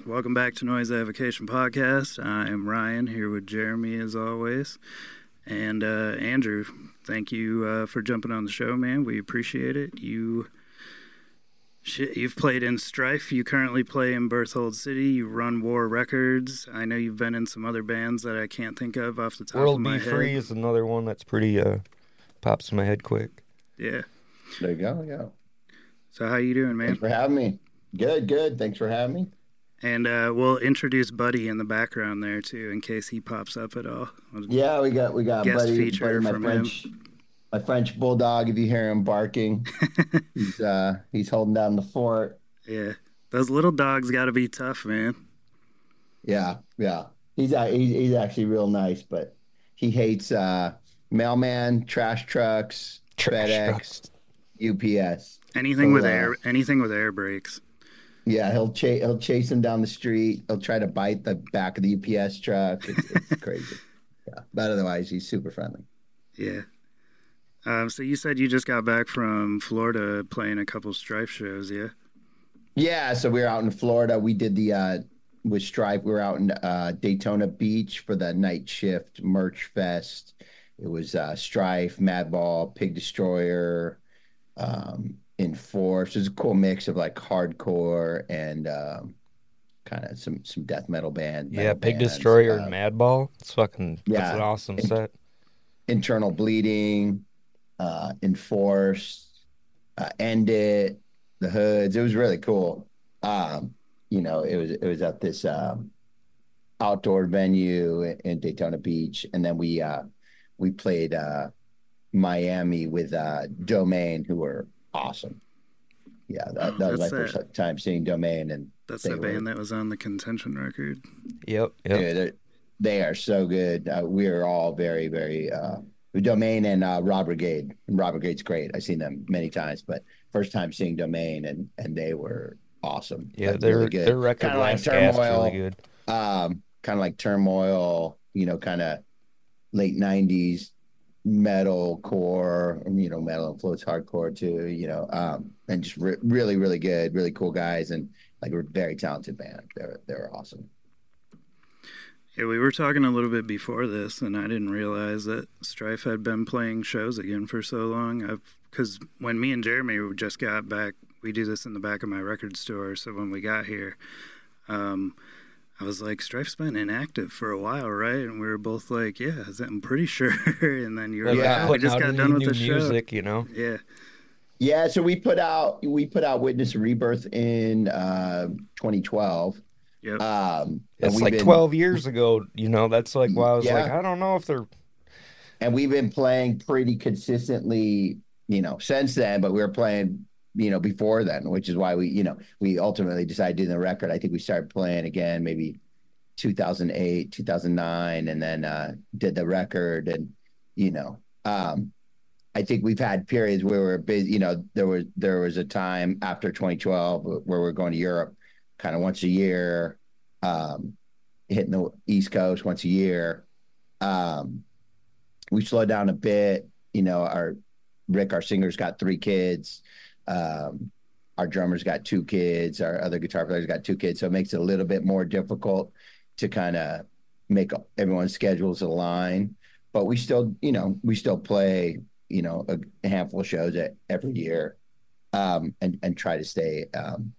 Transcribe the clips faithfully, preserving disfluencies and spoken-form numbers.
Welcome back to Noise Avocation Podcast. I am Ryan, here with Jeremy as always. And uh, Andrew, thank you uh, for jumping on the show, man. We appreciate it. You, shit, you've played in Strife. You currently play in Berthold City. You run War Records. I know you've been in some other bands that I can't think of off the top World of my Be head. Free is another one that's pretty, uh, pops in my head quick. Yeah. There you go, yeah. So how you doing, man? Thanks for having me. Good, good. Thanks for having me. And uh, we'll introduce Buddy in the background there, too, in case he pops up at all. Yeah, we got we got Guest Buddy, feature Buddy, my from French, him. my French bulldog. If you hear him barking, he's uh he's holding down the fort. Yeah, those little dogs got to be tough, man. Yeah, yeah. He's uh, he's he's actually real nice, but he hates uh mailman, trash trucks, Trash FedEx, trucks. U P S. Anything So, with uh, air, anything with air brakes. Yeah, he'll chase he'll chase him down the street. He'll try to bite the back of the U P S truck. It's, it's crazy. Yeah, but otherwise he's super friendly. Yeah. Um, so you said you just got back from Florida playing a couple Strife shows, yeah? Yeah, so we were out in Florida. We did the uh with Stripe. We were out in uh Daytona Beach for the Night Shift Merch Fest. It was uh Strife, Madball, Pig Destroyer, um, Enforce. It was a cool mix of like hardcore and um kind of some some death metal band. Yeah, metal Pig bands. Destroyer Uh, and Madball. It's fucking, that's yeah. an awesome And- set. Internal Bleeding, uh, Enforce, uh, End It, The Hoods. It was really cool. Um, you know, it was it was at this um, outdoor venue in, in Daytona Beach, and then we uh, we played uh, Miami with uh, Domain, who were awesome. Yeah, that, that was my That's first time seeing Domain, and That's they the were- band that was on the Contention record. Yep, yep. Dude, they're- they are so good. Uh, we are all very, very uh, Domain and uh, Rob Brigade. And Rob Brigade's great. I've seen them many times, but first time seeing Domain, and and they were awesome. Yeah, Like, their, really good. their record Kinda like Last Gasp Turmoil. really good. Um, kind of like Turmoil. You know, kind of late nineties metal core. You know, metal influence hardcore too. You know, um, and just re- really, really good, really cool guys, and like we're a very talented band. They're they're awesome. Yeah, we were talking a little bit before this, and I didn't realize that Strife had been playing shows again for so long. Because when me and Jeremy just got back, we do this in the back of my record store. So when we got here, um, I was like, Strife's been inactive for a while, right? And we were both like, yeah, I'm pretty sure. And then you were Well, like, yeah, oh, we putting just out got any done with new the show. music, you know? Yeah. Yeah, so we put out we put out Witness Rebirth in uh, twenty twelve. Yep. Um, and It's we've like been- twelve years ago, you know? That's like why I was Yeah. like, I don't know if they're... and we've been playing pretty consistently, you know, since then. But we were playing, you know, before then, which is why we, you know, we ultimately decided to do the record. I think we started playing again maybe two thousand eight, two thousand nine, and then uh, did the record. And you know, um, I think we've had periods where we're busy. You know, there was there was a time after twenty twelve where we're going to Europe, kind of once a year, um, hitting the East Coast once a year. Um, we slowed down a bit. You know, our Rick, our singer's got three kids. Um, our drummer's got two kids. Our other guitar player's got two kids. So it makes it a little bit more difficult to kind of make everyone's schedules align. But we still, you know, we still play, you know, a, a handful of shows at, every year, um, and and try to stay um,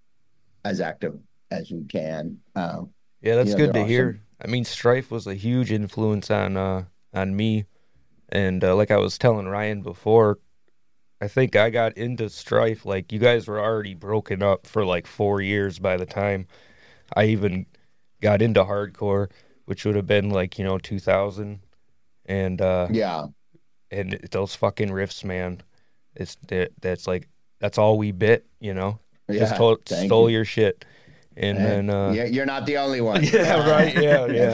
as active as we can. Um, Yeah, that's Yeah, good to they're hear. awesome. I mean, Strife was a huge influence on uh, on me. And uh, like I was telling Ryan before, I think I got into Strife, like you guys were already broken up for like four years by the time I even got into hardcore, which would have been like, you know, two thousand. And uh, yeah, and those fucking riffs, man, it's that that's like, that's all we bit, you know? yeah. Just told, thank stole you. your shit. And Eh, then... Uh, yeah, you're not the only one. Yeah, right, yeah, yeah.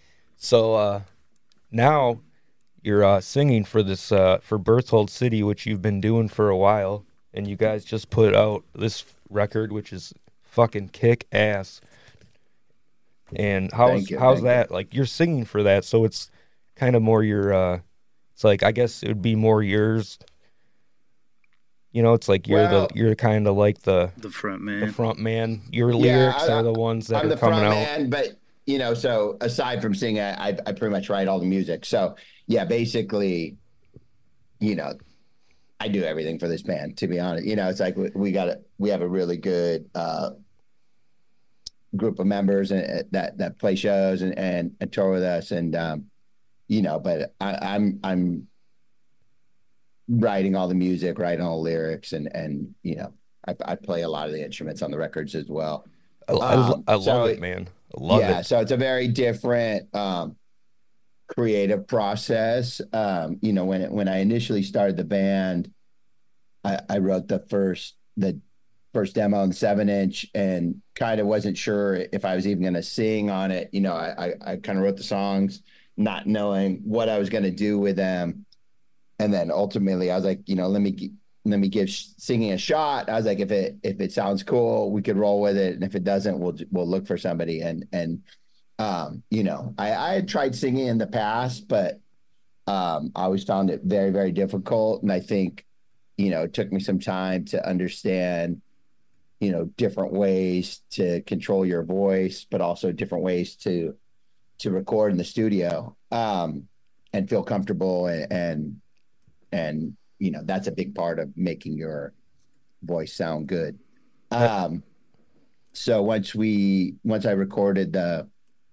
So uh, now you're uh, singing for this uh, for Berthold City, which you've been doing for a while, and you guys just put out this record, which is fucking kick ass. And how's Thank you, how's thank you. that? Like you're singing for that, so it's kind of more your. Uh, it's like I guess it would be more yours. You know, it's like you're Well, the you're kind of like the The front the man. front man. Your yeah, lyrics I, are the ones that I'm are the coming front out. man, but you know, so aside from singing, I, I pretty much write all the music. So yeah, basically, you know, I do everything for this band. To be honest, you know, it's like we, we got a, we have a really good uh, group of members and, that that play shows and, and, and tour with us, and um, you know, but I, I'm I'm writing all the music, writing all the lyrics, and and you know, I, I play a lot of the instruments on the records as well. I, I, Um, I love so it, man. I love yeah, it. so it's a very different um, creative process. Um, you know, when it, when I initially started the band, I, I wrote the first the first demo on the seven inch and kind of wasn't sure if I was even going to sing on it. You know, I I, I kind of wrote the songs, not knowing what I was going to do with them, and then ultimately I was like, you know, let me let me give singing a shot. I was like, if it if it sounds cool, we could roll with it, and if it doesn't, we'll we'll look for somebody. And and um, you know, I I had tried singing in the past, but um, I always found it very very difficult, and I think, you know, it took me some time to understand, you know, different ways to control your voice, but also different ways to to record in the studio um, and feel comfortable and and and you know, that's a big part of making your voice sound good. Um, so once we, once I recorded the,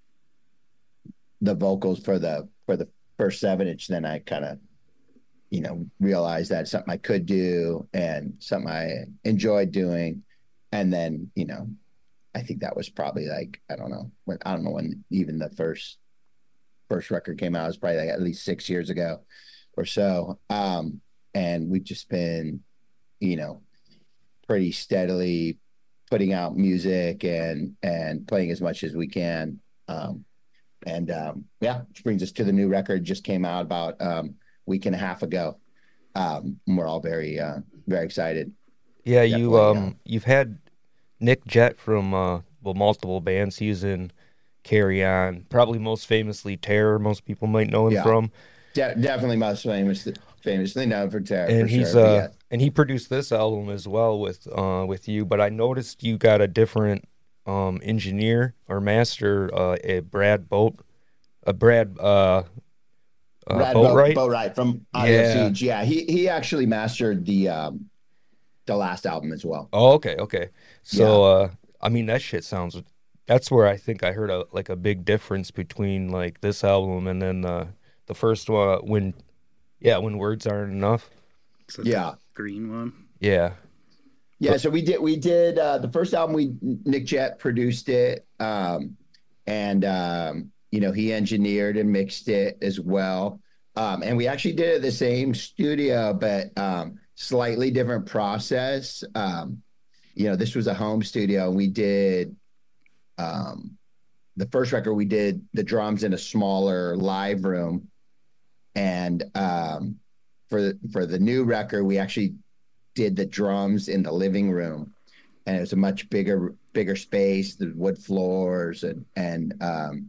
the vocals for the, for the first seven inch, then I kind of, you know, realized that something I could do and something I enjoyed doing. And then, you know, I think that was probably like, I don't know, when, I don't know when even the first, first record came out. It was probably like at least six years ago or so. Um, and we've just been, you know, pretty steadily putting out music and and playing as much as we can. Um, and um, yeah, which brings us to the new record. Just came out about um, a week and a half ago. Um, and we're all very uh, very excited. Yeah, you Definitely, um uh, you've had Nick Jett from uh well multiple bands. He's in Carry On, probably most famously Terror. Most people might know him yeah, from. de- definitely most famous, famously known for Terror for And he's sure. But uh yeah, and he produced this album as well with uh with you. But I noticed you got a different um engineer or master, uh a Brad Boat, a Brad uh, uh Brad Bo- Boatwright. Boatwright from Audio Yeah. Siege. Yeah, he he actually mastered the um, the last album as well. Oh, okay, okay. Yeah. So uh I mean that shit sounds. That's where I think I heard a like a big difference between like this album and then the the first one when yeah when words aren't enough. So Yeah. green one. Yeah. Yeah, so we did we did uh the first album we Nick Jett produced it. Um and um you know, he engineered and mixed it as well. Um and we actually did it at the same studio, but um slightly different process. Um you know, this was a home studio and we did um the first record we did the drums in a smaller live room, and um for for the new record we actually did the drums in the living room, and it was a much bigger bigger space, the wood floors, and and um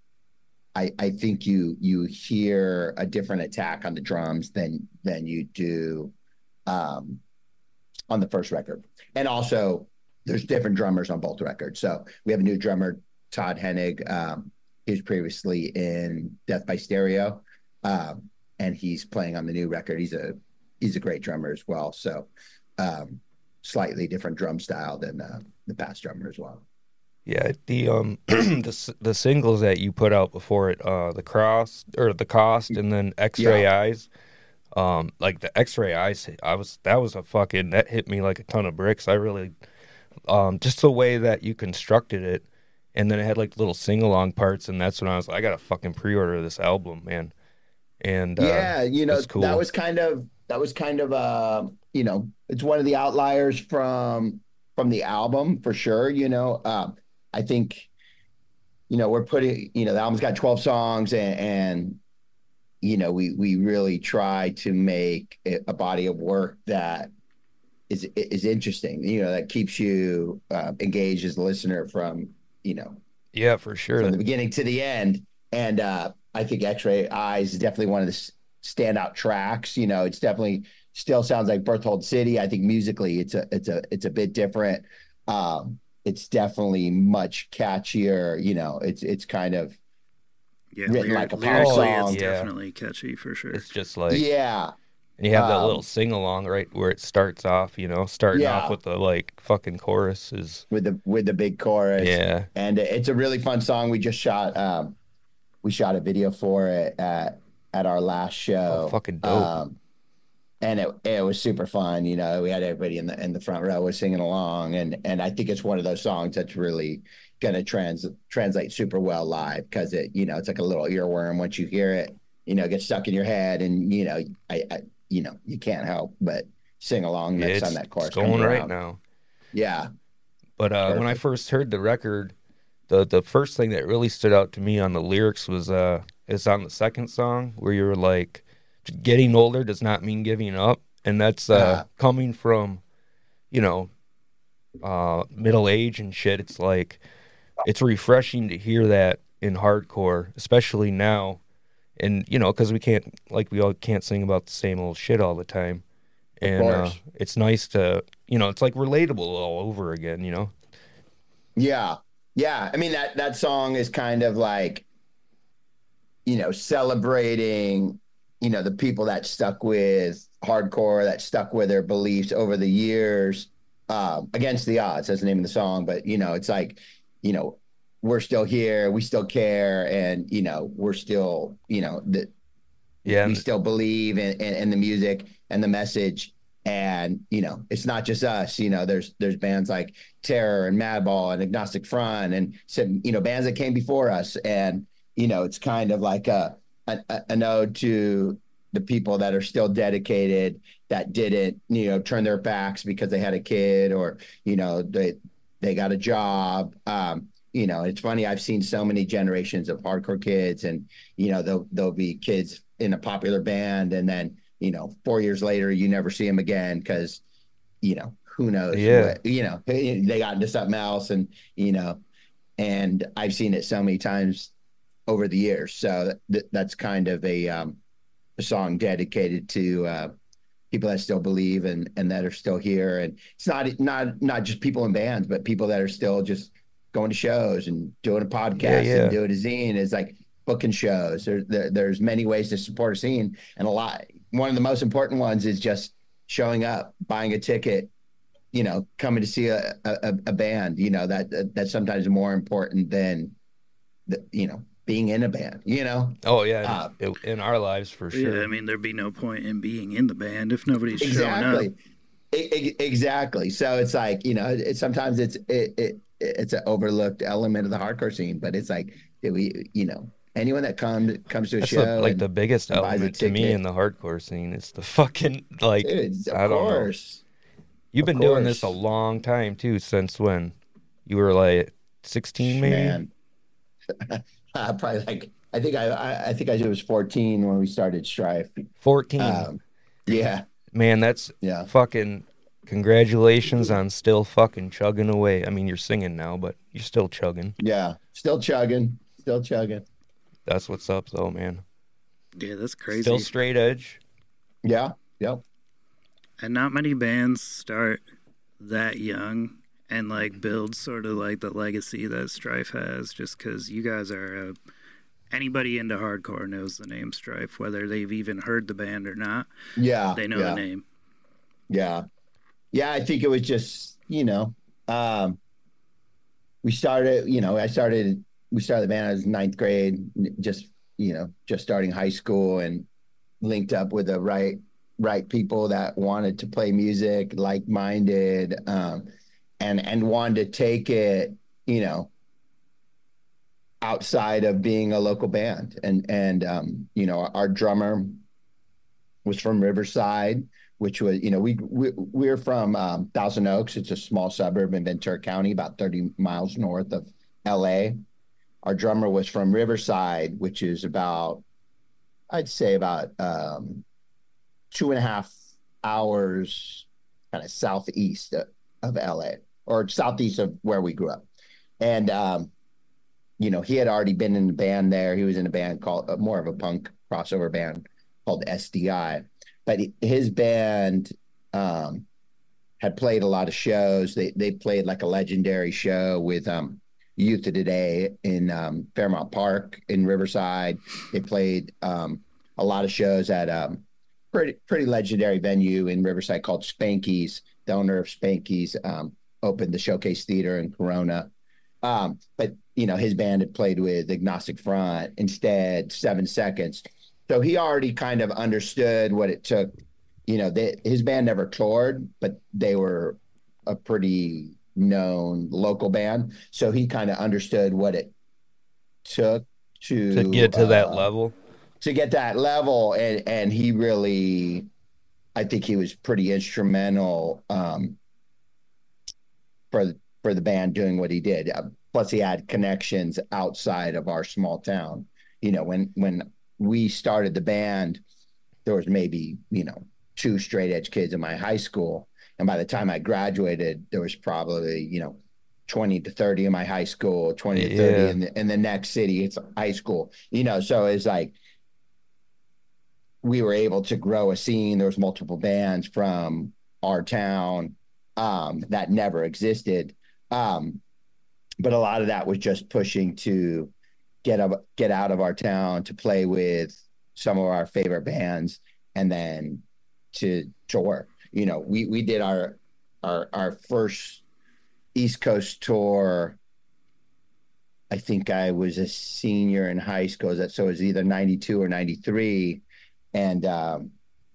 I I think you you hear a different attack on the drums than than you do um on the first record. And also there's different drummers on both records. So we have a new drummer, Todd Hennig. Um, he was previously in Death by Stereo, um, and he's playing on the new record. He's a he's a great drummer as well. So um, slightly different drum style than uh, the past drummer as well. Yeah, the um the the singles that you put out before it, uh the cross or the cost and then X-Ray Yeah. Eyes. Um like the X-Ray Eyes, I was that was a fucking that hit me like a ton of bricks. I really um just the way that you constructed it, and then it had like little sing-along parts, and that's when I was like, I gotta fucking pre-order this album, man. And uh Yeah, you know, that's cool. that was kind of that was kind of uh, you know, it's one of the outliers from from the album for sure. You know, um, I think, you know, we're putting, you know, the album's got twelve songs, and, and you know, we we really try to make a, a body of work that is is interesting. You know, that keeps you uh, engaged as a listener from, you know, Yeah, for sure. from the beginning to the end. And uh, I think X-Ray Eyes is definitely one of the s- standout tracks. You know, it's definitely still sounds like Berthold City. I think musically it's a it's a it's a bit different. Um, it's definitely much catchier. You know, it's it's kind of Yeah, written lyr- like a pop lyrically, song. it's Yeah. definitely catchy for sure. It's just like, Yeah, and you have that um, little sing along, right, where it starts off, you know, starting off Yeah. with the like fucking chorus is, with the with the big chorus. yeah. And it's a really fun song. We just shot um we shot a video for it at at our last show. Oh, fucking dope. Um and it it was super fun. You know, we had everybody in the in the front row was singing along, and and I think it's one of those songs that's really gonna trans translate super well live, because it, you know, it's like a little earworm. Once you hear it, you know, it gets stuck in your head, and you know, I, I you know, you can't help but sing along Yeah, next it's, time that chorus it's going comes right around. now. Yeah. But uh, when I Perfect. first heard the record, the the first thing that really stood out to me on the lyrics was uh, it's on the second song where you were like, getting older does not mean giving up, and that's uh, Uh-huh. coming from, you know, uh, middle age and shit. It's like, it's refreshing to hear that in hardcore, especially now, and you know, because we can't, like, we all can't sing about the same old shit all the time, Of and uh, course. it's nice to, you know, it's like relatable all over again, you know. Yeah. Yeah. I mean, that that song is kind of like, you know, celebrating, you know, the people that stuck with hardcore, that stuck with their beliefs over the years, um, against the odds. That's the name of the song. But, you know, it's like, you know, we're still here, we still care, and, you know, we're still, you know, the, Yeah, we and still believe in, in, in the music and the message. And, you know, it's not just us, you know, there's, there's bands like Terror and Madball and Agnostic Front and some, you know, bands that came before us. And, you know, it's kind of like a, a an ode to the people that are still dedicated, that didn't, you know, turn their backs because they had a kid, or, you know, they, they got a job. Um, you know, it's funny. I've seen so many generations of hardcore kids, and, you know, there'll, there'll be kids in a popular band, and then, you know, four years later, you never see them again because, you know, who knows Yeah. what, you know, they got into something else, and, you know, and I've seen it so many times over the years. So th- that's kind of a, um, a song dedicated to, uh, people that still believe, and, and that are still here. And it's not, not, not just people in bands, but people that are still just going to shows and doing a podcast Yeah, yeah. and doing a zine. Is like booking shows. There, there, there's many ways to support a scene, and a lot, one of the most important ones is just showing up, buying a ticket, you know, coming to see a, a, a band, you know, that, that that's sometimes more important than the, you know, being in a band, you know? Oh yeah, in, Uh, it- in our lives for sure. Yeah, I mean, there'd be no point in being in the band if nobody's showing Exactly. up. E- e- exactly. So it's like, you know, it, sometimes it's, it, it, it's an overlooked element of the hardcore scene, but it's like, it, we, you know, anyone that comes, comes to a That's show, the, like and the biggest buys a element to me ticket. in the hardcore scene. It's the fucking, like, Dude, of I don't know. course. You've Of been doing this a course. long time too. Since when? You were like sixteen, maybe. Man, uh, probably like, I think I, I, I think I was fourteen when we started Strife. fourteen. Um, yeah, Man, that's yeah. fucking. Congratulations on still fucking chugging away. I mean, you're singing now, but you're still chugging. Yeah, still chugging, still chugging. That's what's up, though, man. Yeah, that's crazy. Still straight edge. Yeah, yep. And not many bands start that young and like build sort of like the legacy that Strife has, just because you guys are, uh, anybody into hardcore knows the name Strife, whether they've even heard the band or not. Yeah, They know yeah, the name. yeah, yeah. I think it was just, you know, um, we started, you know, I started, we started the band. I was ninth grade, just, you know, just starting high school, and linked up with the right, right people that wanted to play music, like-minded, um, and, and wanted to take it, you know, outside of being a local band. And, and, um, you know, our drummer was from Riverside, which was, you know, we, we we're from um, Thousand Oaks. It's a small suburb in Ventura County, about thirty miles north of L A. Our drummer was from Riverside, which is about, I'd say about um, two and a half hours kind of southeast of, of L A, or southeast of where we grew up. And, um, you know, he had already been in the band there. He was in a band called, uh, more of a punk crossover band called S D I. but his band um, had played a lot of shows. They they played like a legendary show with um, Youth of Today in um, Fairmount Park in Riverside. They played um, a lot of shows at um, pretty pretty legendary venue in Riverside called Spanky's. The owner of Spanky's um, opened the Showcase Theater in Corona. Um, but you know, his band had played with Agnostic Front, Instead, Seven Seconds. So he already kind of understood what it took. You know, they, his band never toured, but they were a pretty known local band. So he kind of understood what it took to, to get to uh, that level. To get that level. And, and he really, I think he was pretty instrumental um, for, for the band doing what he did. Uh, plus he had connections outside of our small town. You know, when, when we started the band, there was maybe, you know, two straight edge kids in my high school. And by the time I graduated, there was probably, you know, twenty to thirty in my high school, twenty to thirty Yeah. in the, in the next city. It's high school, you know, so it's like, we were able to grow a scene. There was multiple bands from our town um, that never existed. Um, but a lot of that was just pushing to get up, get out of our town, to play with some of our favorite bands, and then to tour. You know, we we did our our our first East Coast tour. I think I was a senior in high school, so it was either ninety-two or ninety-three, and um,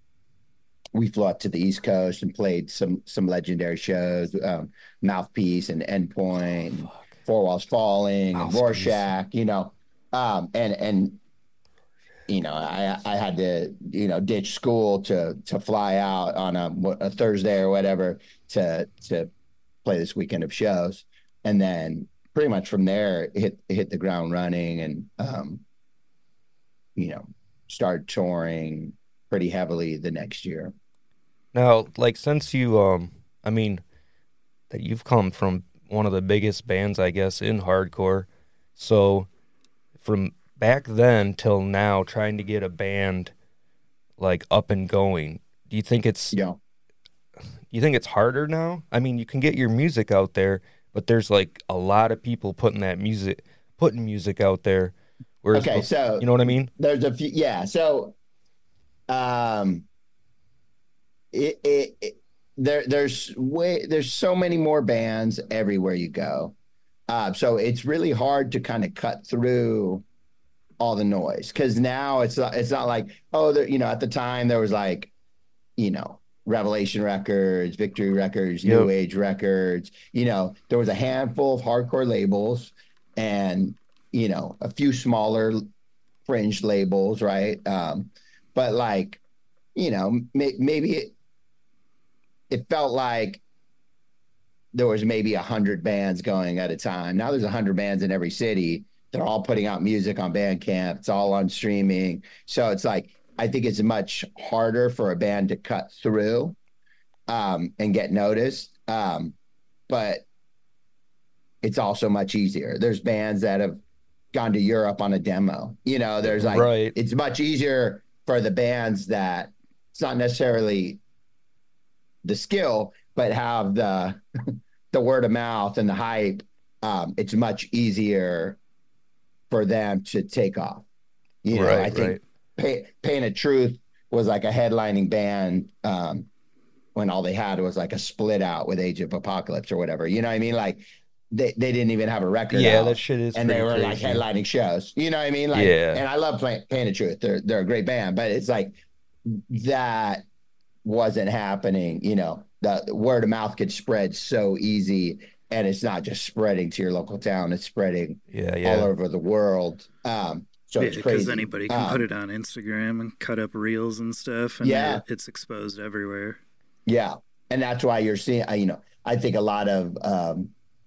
we flew up to the East Coast and played some some legendary shows, um, Mouthpiece and Endpoint, Oh, Four Walls Falling, and Mouthpiece. Rorschach. You know, um, and and you know, I I had to you know ditch school to to fly out on a, a Thursday or whatever to to play this weekend of shows, and then pretty much from there hit hit the ground running, and um, you know, start touring pretty heavily the next year. Now, like, since you, um, I mean, that you've come from one of the biggest bands, I guess, in hardcore. So, from back then till now, trying to get a band like up and going, do you think it's, Yeah. you think it's harder now? I mean, you can get your music out there, but there's like a lot of people putting that music, putting music out there. Whereas, Okay, so you know what I mean? there's a few, yeah. So, um, it, it, it there there's way there's so many more bands everywhere you go, uh, so it's really hard to kind of cut through all the noise, because now it's not it's not like, oh, there, you know, at the time there was like, you know, Revelation Records, Victory Records, Yep. New Age Records. You know, there was a handful of hardcore labels, and you know, a few smaller fringe labels, right? Um, but like, you know, may, maybe it, it felt like there was maybe a hundred bands going at a time. Now there's a hundred bands in every city. They're all putting out music on Bandcamp. It's all on streaming. So it's like, I think it's much harder for a band to cut through um, and get noticed. Um, but it's also much easier. There's bands that have gone to Europe on a demo. You know, there's like, Right. it's much easier for the bands that it's not necessarily the skill, but have the the word of mouth and the hype. Um, it's much easier for them to take off. You know, Right, I think right. Pay, Pain of Truth was like a headlining band um, when all they had was like a split out with Age of Apocalypse or whatever. You know what I mean? Like they, they didn't even have a record Yeah, out, that shit is and they pretty were crazy. like headlining shows. You know what I mean? Like, Yeah. and I love playing Pain of Truth. They're they're a great band, but it's like that wasn't happening. You know, the, the word of mouth could spread so easy, and it's not just spreading to your local town; it's spreading Yeah, yeah. all over the world. Um, so Yeah, it's because crazy. anybody can Um, put it on Instagram and cut up reels and stuff, and Yeah. it, it's exposed everywhere. Yeah, and that's why you're seeing. uh, You know, I think a lot of um,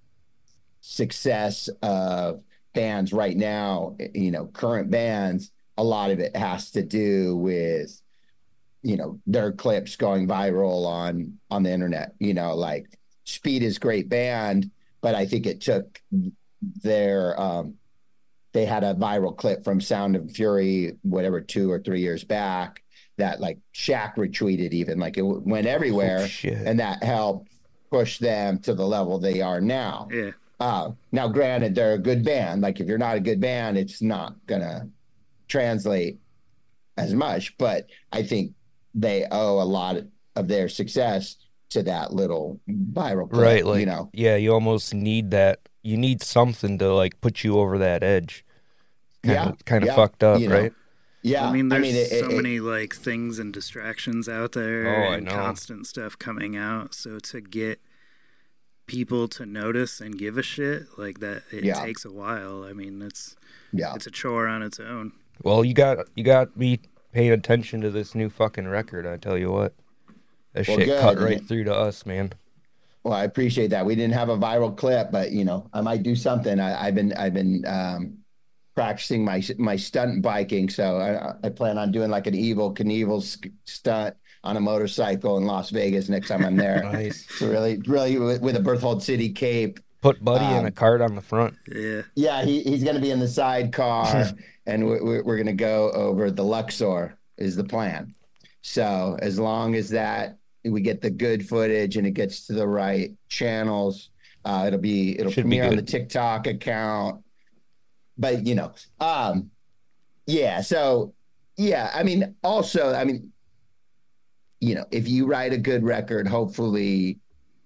success of bands right now, you know, current bands, a lot of it has to do with, you know, their clips going viral on on the internet. You know, like Speed is a great band, but I think it took their um, they had a viral clip from Sound and Fury, whatever, two or three years back, that like Shaq retweeted even, like it went everywhere, Oh, shit. and that helped push them to the level they are now. Yeah. Uh, now, granted, they're a good band. Like if you're not a good band, it's not gonna translate as much. But I think they owe a lot of their success to that little viral clip, Right, like, you know. yeah, you almost need that. You need something to like put you over that edge. Kind Yeah, of, kind of yeah, fucked up, you know. right? Yeah, I mean, there's it- so it- many like things and distractions out there, Oh, I and know. constant stuff coming out. So to get people to notice and give a shit like that, it Yeah. takes a while. I mean, it's yeah, it's a chore on its own. Well, you got you got me paying attention to this new fucking record. I tell you what, that Well, shit good. cut right through to us, man. Well, I appreciate that. We didn't have a viral clip, but you know, I might do something. I, I've been I've been um, practicing my my stunt biking, so I, I plan on doing like an Evil Knievel sk- stunt on a motorcycle in Las Vegas next time I'm there. Nice. So really, really with, with a Berthold City cape. Put Buddy in Um, a cart on the front. Yeah. Yeah, he, he's going to be in the sidecar, and we're, we're going to go over the Luxor is the plan. So as long as that we get the good footage and it gets to the right channels, uh, it'll be it'll Should be premiere on the good. TikTok account. But you know, um, yeah. So yeah, I mean, also, I mean, you know, if you write a good record, hopefully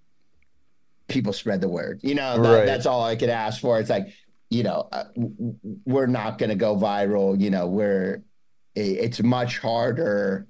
people spread the word. You know, that, Right. that's all I could ask for. It's like, you know, uh, w- w- we're not going to go viral. You know, we're i- it's much harder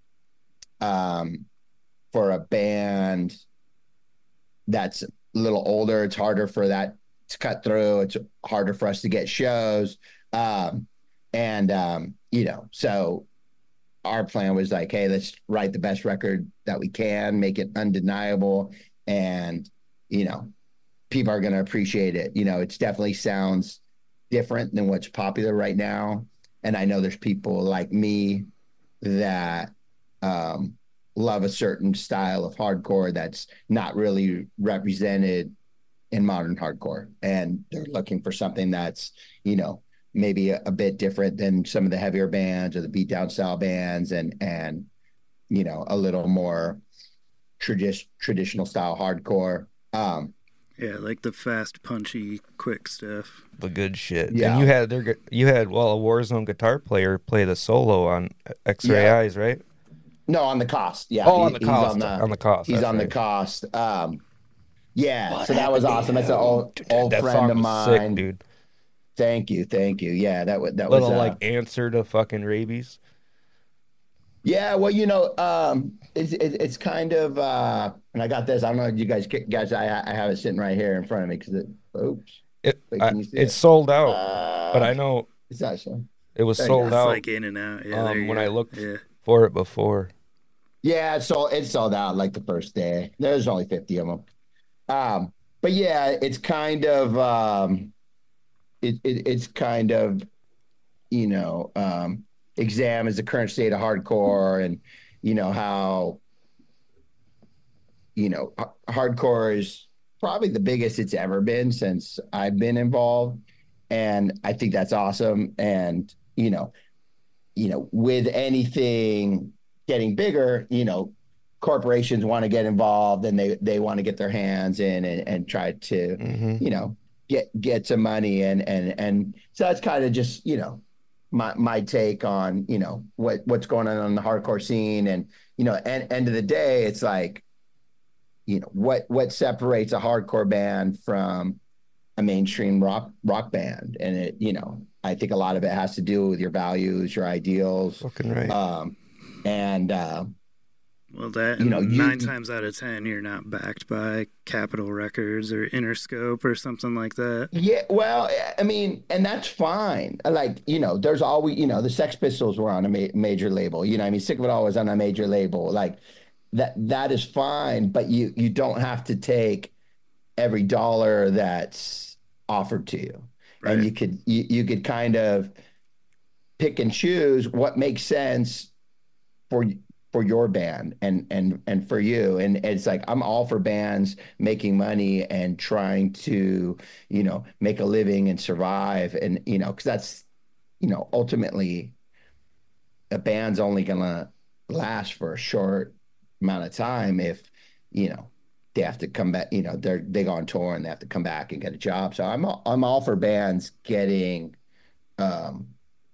um, for a band that's a little older. It's harder for that to cut through. It's harder for us to get shows. Um, and, um, you know, so our plan was like, hey, let's write the best record that we can, make it undeniable. And, you know, people are going to appreciate it. You know, it's definitely sounds different than what's popular right now. And I know there's people like me that um, love a certain style of hardcore that's not really represented in modern hardcore. And they're looking for something that's, you know, maybe a, a bit different than some of the heavier bands or the beatdown style bands, and, and, you know, a little more tradi- traditional style hardcore. Um, Yeah, like the fast, punchy, quick stuff. The good shit. Yeah. And you had their gu- you had well a Warzone guitar player play the solo on X-Ray Yeah. Eyes, right? no, on the cost. Yeah. Oh, he- on the he's cost. On the, on the cost. he's that's on the right. cost. Um, yeah. What so that was happened to awesome. That's an you? old, Dude, old that friend song of was mine. sick, dude. Thank you. Thank you. Yeah. That was, that Little was, uh, like answer to fucking rabies. yeah, well, you know, um, it's it, it's kind of, uh, and I got this. I don't know, if you guys, guys, I I have it sitting right here in front of me because it. Oops, It, Wait, I- can you see it's it? sold out, uh, but I know it's not so. it was There you go. sold It's out like in and out. Yeah, there um, you when go. I looked Yeah. for it before. Yeah, so it sold out like the first day. There's only fifty of them. Um, but yeah, it's kind of, um, it, it it's kind of, you know, um, examines the current state of hardcore, and you know how, you know, h- hardcore is probably the biggest it's ever been since I've been involved, and I think that's awesome. And you know, you know, with anything getting bigger, you know, corporations want to get involved, and they they want to get their hands in and, and try to, hmm you know, get get some money, and and and so that's kind of just, you know, my my take on, you know, what what's going on on the hardcore scene. And you know, and end of the day, it's like, you know, what what separates a hardcore band from a mainstream rock rock band. And it, you know, I think a lot of it has to do with your values, your ideals, Fucking right. um and uh Well, that You know, and you- nine times out of ten, you're not backed by Capitol Records or Interscope or something like that. yeah, well, I mean, and that's fine. Like, you know, there's always, you know, the Sex Pistols were on a ma- major label. You know, I mean, Sick of It All was on a major label. Like, that that is fine, but you you don't have to take every dollar that's offered to you. Right. And you could you, you could kind of pick and choose what makes sense for for your band and and and for you. And it's like, I'm all for bands making money and trying to, you know, make a living and survive. And you know, because that's, you know, ultimately a band's only gonna last for a short amount of time if, you know, they have to come back, you know, they're they go on tour and they have to come back and get a job. So I'm all, I'm all for bands getting um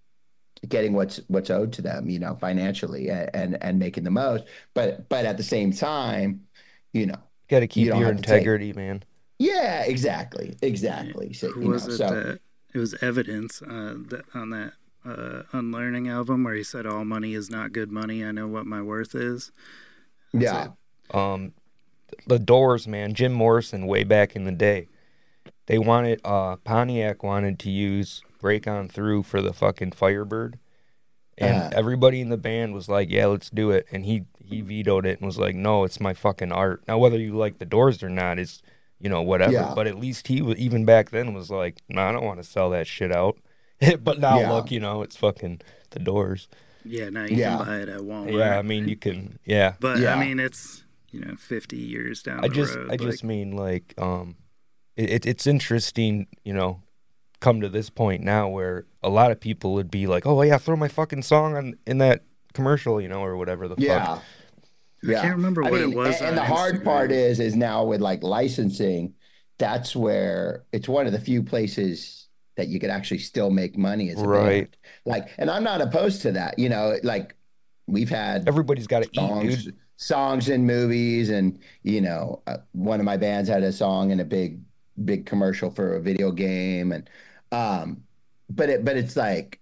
getting what's what's owed to them, you know, financially and and, and making the most. But but at the same time, you know, Got to keep you don't your have to take- integrity, man. yeah, exactly, exactly. So, Who you was know, it so that it was Evidence uh, that on that uh, Unlearning album where he said, "All money is not good money. I know what my worth is." That's yeah, it. Um, the Doors, man, Jim Morrison, way back in the day, they wanted, uh, Pontiac wanted to use Break On Through for the fucking Firebird, and Uh-huh. everybody in the band was like, yeah, let's do it, and he, he vetoed it and was like, no, it's my fucking art. Now, whether you like the Doors or not is, you know, whatever, Yeah. but at least he, was even back then, was like, no, I don't want to sell that shit out. But now, Yeah. look, you know, it's fucking the Doors. Yeah, now you Yeah. can buy it at Walmart. Yeah, I mean, you can, yeah. But Yeah. I mean, it's, you know, fifty years down I the just, road. I like, just mean like, um, it, it, it's interesting, you know, come to this point now where a lot of people would be like, oh yeah, throw my fucking song on in that commercial, you know, or whatever the yeah. fuck. Yeah. I can't remember I what mean, it was. And, and on the hard Instagram. part is, is now with like licensing, that's where it's one of the few places that you could actually still make money as a Right. band. Like, and I'm not opposed to that. You know, like we've had Everybody's got to eat, songs, dude. songs in movies, and you know, uh, one of my bands had a song in a big, big commercial for a video game, and um, but it, but it's like,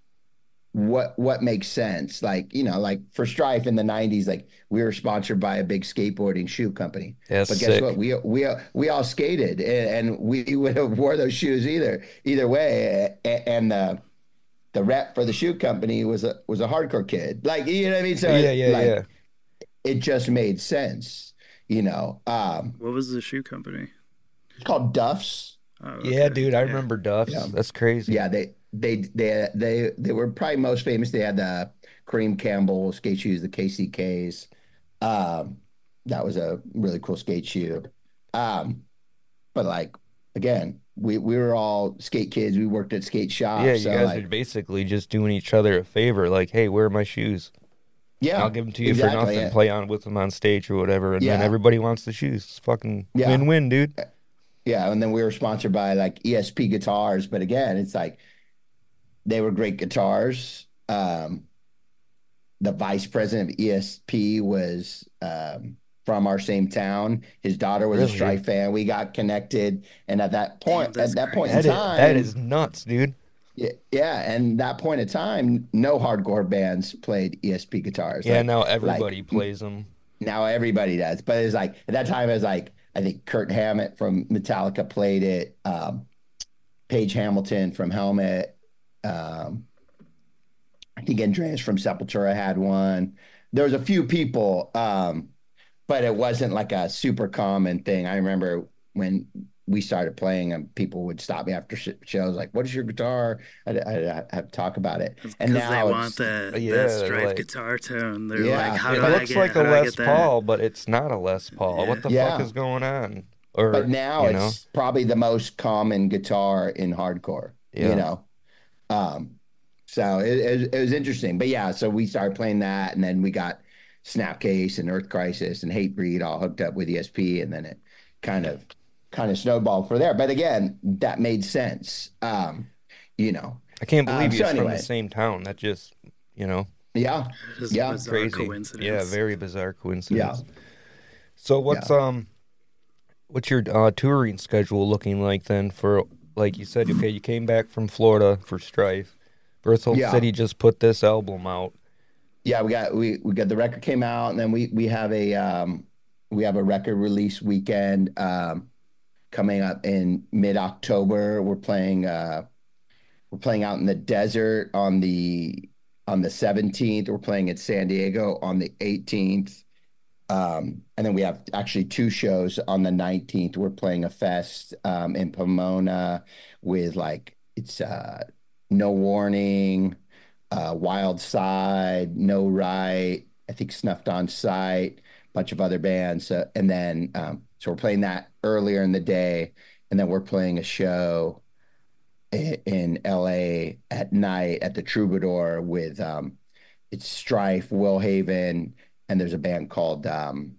what what makes sense? Like, you know, like for Strife in the nineties, like we were sponsored by a big skateboarding shoe company. Yeah, But guess sick. what? We we we all skated, and, and we would have wore those shoes either either way. A- And the the rep for the shoe company was a was a hardcore kid. Like, you know what I mean? So Yeah, it, yeah, like, yeah. it just made sense, you know. Um, What was the shoe company? it's called Duff's. Oh, Yeah, okay. dude, I Yeah. remember Duff's. Yeah. That's crazy. Yeah, they they they they they were probably most famous. They had the Kareem Campbell skate shoes, the K C Ks. Um, that was a really cool skate shoe. Um, but like again, we we were all skate kids. We worked at skate shops. Yeah, you so guys like, are basically just doing each other a favor. Like, hey, where are my shoes? yeah, I'll give them to you exactly. for nothing. Yeah. Play on with them on stage or whatever, and then Yeah. everybody wants the shoes. It's fucking Yeah. win-win, dude. Yeah, and then we were sponsored by like E S P guitars, but again, it's like they were great guitars. Um, the vice president of E S P was um, from our same town. His daughter was Really? a Strife fan. We got connected, and at that point, Damn, that's at that point That in is, time, that is nuts, dude. yeah, yeah, and that point in time, no hardcore bands played E S P guitars. Yeah, Like, now everybody like, plays them. now everybody does, but it's like at that time it was like I think Kurt Hammett from Metallica played it, um, Paige Hamilton from Helmet, um, I think Andreas from Sepultura had one. There was a few people, um, but it wasn't like a super common thing. I remember when we started playing, and people would stop me after sh- shows, like, "What is your guitar?" I'd, I'd, I'd have to talk about it. And Because they now want it's, that, Yeah, that Strife like- guitar tone. They're Yeah. like, how It do I looks get, like how a do I Les get that? Paul, but it's not a Les Paul. Yeah. What the Yeah. fuck is going on? Or, but now you know? it's probably the most common guitar in hardcore. Yeah. You know, um, so it, it, it was interesting. But yeah, so we started playing that, and then we got Snapcase and Earth Crisis and Hatebreed all hooked up with E S P, and then it kind of kind of snowballed for there. But again, that made sense. Um, you know, I can't Um, believe so he's from anyway. the same town. That just, you know, yeah, It's a Yeah. bizarre crazy. coincidence. Yeah, very bizarre coincidence. Yeah. So what's um, what's your uh, touring schedule looking like then? For like you said, okay, you came back from Florida for Strife. Berthold Yeah. City just put this album out. yeah. We got we we got the record came out, and then we we have a um, we have a record release weekend um, coming up in mid October. We're playing uh, we're playing out in the desert on the on the seventeenth. We're playing at San Diego on the eighteenth. Um, and then we have actually two shows on the nineteenth. We're playing a fest um, in Pomona with like it's uh, No Warning, uh, Wild Side, No Right, I think Snuffed on Sight, a bunch of other bands. Uh, and then um, so we're playing that earlier in the day, and then we're playing a show in L A at night at the Troubadour with um, it's Strife, Will Haven, and there's a band called um,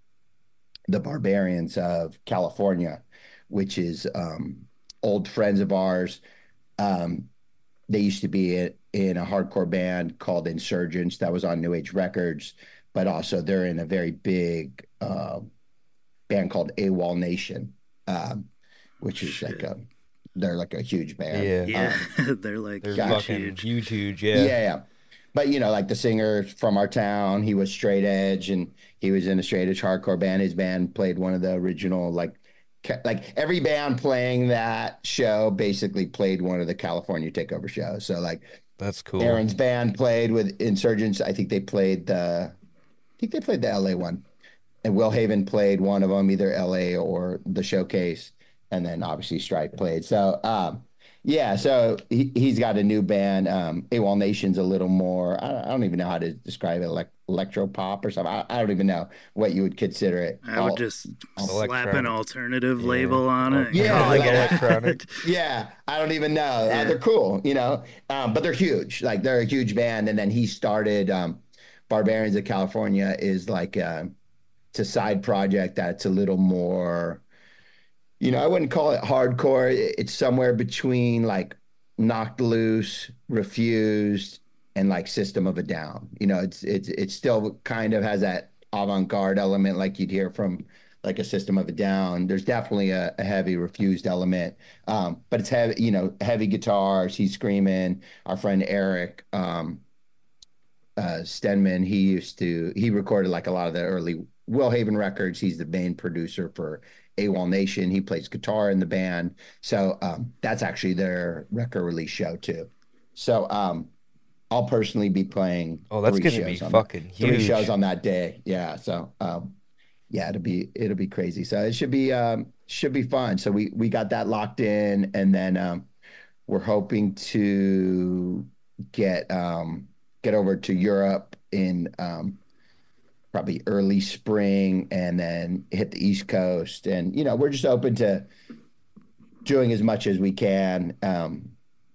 the Barbarians of California, which is um, old friends of ours. Um, they used to be in, in a hardcore band called Insurgents that was on New Age Records, but also they're in a very big uh, band called AWOL Nation, um, which is Shit. like a they're like a huge band. Yeah. Yeah, Um, they're like They're huge, fucking huge. huge, huge. yeah, Yeah. yeah. But you know, like the singer from our town, he was straight edge, and he was in a straight edge hardcore band. His band played one of the original, like, ca- like every band playing that show basically played one of the California Takeover shows. So like That's cool. Aaron's band played with Insurgents. I think they played the, I think they played the L A one, and Will Haven played one of them, either L A or the Showcase, and then obviously Stripe played. So um, yeah, so he, he's got a new band. Um, AWOL Nation's a little more, I, I don't even know how to describe it, like electro pop or something. I, I don't even know what you would consider it. I would All- just slap Electronic. an alternative Yeah. label on it. and Yeah, call it like that. electronic. Yeah, I don't even know. Uh, Yeah. they're cool, you know, um, but they're huge. Like they're a huge band. And then he started um, Barbarians of California is like uh, it's a side project that's a little more, you know, I wouldn't call it hardcore. It- It's somewhere between like Knocked Loose, Refused, and like System of a Down. You know, it's it's it still kind of has that avant-garde element like you'd hear from like a System of a Down. There's definitely a, a heavy Refused element, um, but it's heavy, you know, heavy guitars. He's screaming. Our friend Eric um, uh, Stenman, he used to he recorded like a lot of the early Will Haven records. He's the main producer for AWOL Nation. He plays guitar in the band, so um, that's actually their record release show too. So um, I'll personally be playing. Oh, that's three gonna be shows on fucking that, three huge. shows on that day. Yeah, so um, yeah, it'll be it'll be crazy. So it should be um, should be fun. So we we got that locked in, and then um, we're hoping to get um, get over to Europe in um, probably early spring, and then hit the East Coast. And you know, we're just open to doing as much as we can. Um,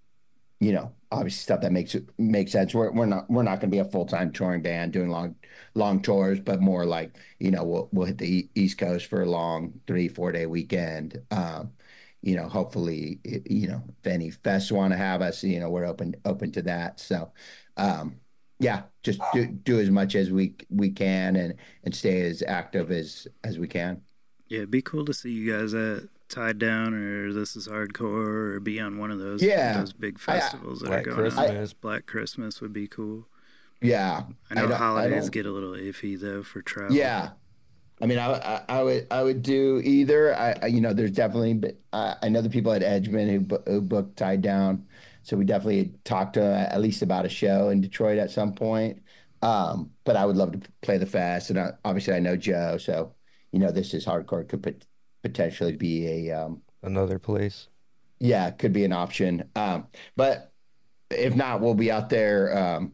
you know, obviously stuff that makes makes sense. We're we're not we're not going to be a full time touring band doing long long tours, but more like, you know, we'll we'll hit the E- East Coast for a long three four day weekend. Um, you know, hopefully, it- you know, if any fests want to have us, you know, we're open open to that. So, um, yeah, just do do as much as we we can, and and stay as active as as we can. Yeah, it'd be cool to see you guys at Tied Down or This Is Hardcore or be on one of those Yeah. those big I- I- festivals that Black are going Christmas. on. Black Christmas would be cool. Yeah, I know don't- holidays don't- get a little iffy though for travel. Yeah, I mean, I, I, I would I would do either. I, I you know, there's definitely, but I, I know the people at Edgeman who, bu- who booked Tied Down, so we definitely talked to at least about a show in Detroit at some point. Um, but I would love to play the fest, and I, obviously I know Joe, so you know, This Is Hardcore could pot- potentially be a um, Another place. yeah, could be an option. Um, but if not, we'll be out there. Um,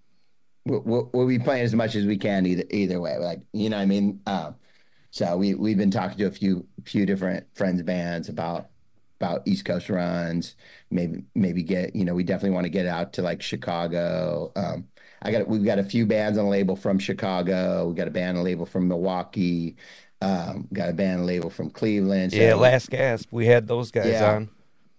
we'll, we'll, we'll be playing as much as we can either either way. Like, you know what I mean? Um, so we we've been talking to a few few different friends bands about about East Coast runs. Maybe maybe get, you know, we definitely want to get out to like Chicago. Um, I got we've got a few bands on the label from Chicago. We got a band on the label from Milwaukee. Um, got a band on the label from Cleveland. So, Yeah, Last Gasp. We had those guys Yeah. on.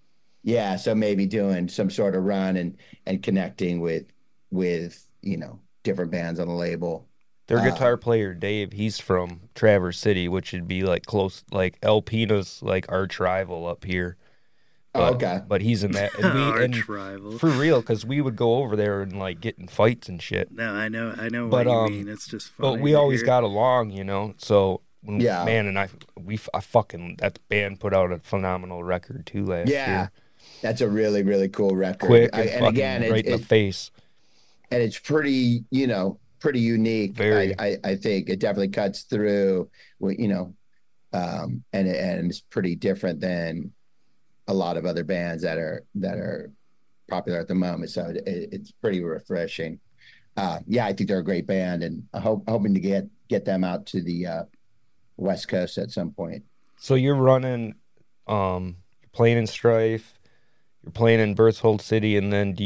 yeah, so maybe doing some sort of run and and connecting with with you know, different bands on the label. Their Uh, guitar player Dave, he's from Traverse City, which would be like close, like El Pina's like arch rival up here. Oh, But, okay. But he's in that, and we and Arch rival. for real, because we would go over there and like get in fights and shit. No, I know, I know But, what you um, mean. It's just funny. But we to always hear. got along, you know. So when Yeah. man and I, we f- I fucking that band put out a phenomenal record too last Yeah, year. that's a really really cool record. Quick I- and, and fucking again, it, right in it, the face. and it's pretty, you know, pretty unique. Very. I, I, I think it definitely cuts through, what you know, um, and it- and it's pretty different than a lot of other bands that are that are popular at the moment. So it, it's pretty refreshing. Uh, yeah, I think they're a great band, and I hope hoping to get get them out to the uh, West Coast at some point. So you're running, um, you're playing in Strife, you're playing in Berthold City, and then do you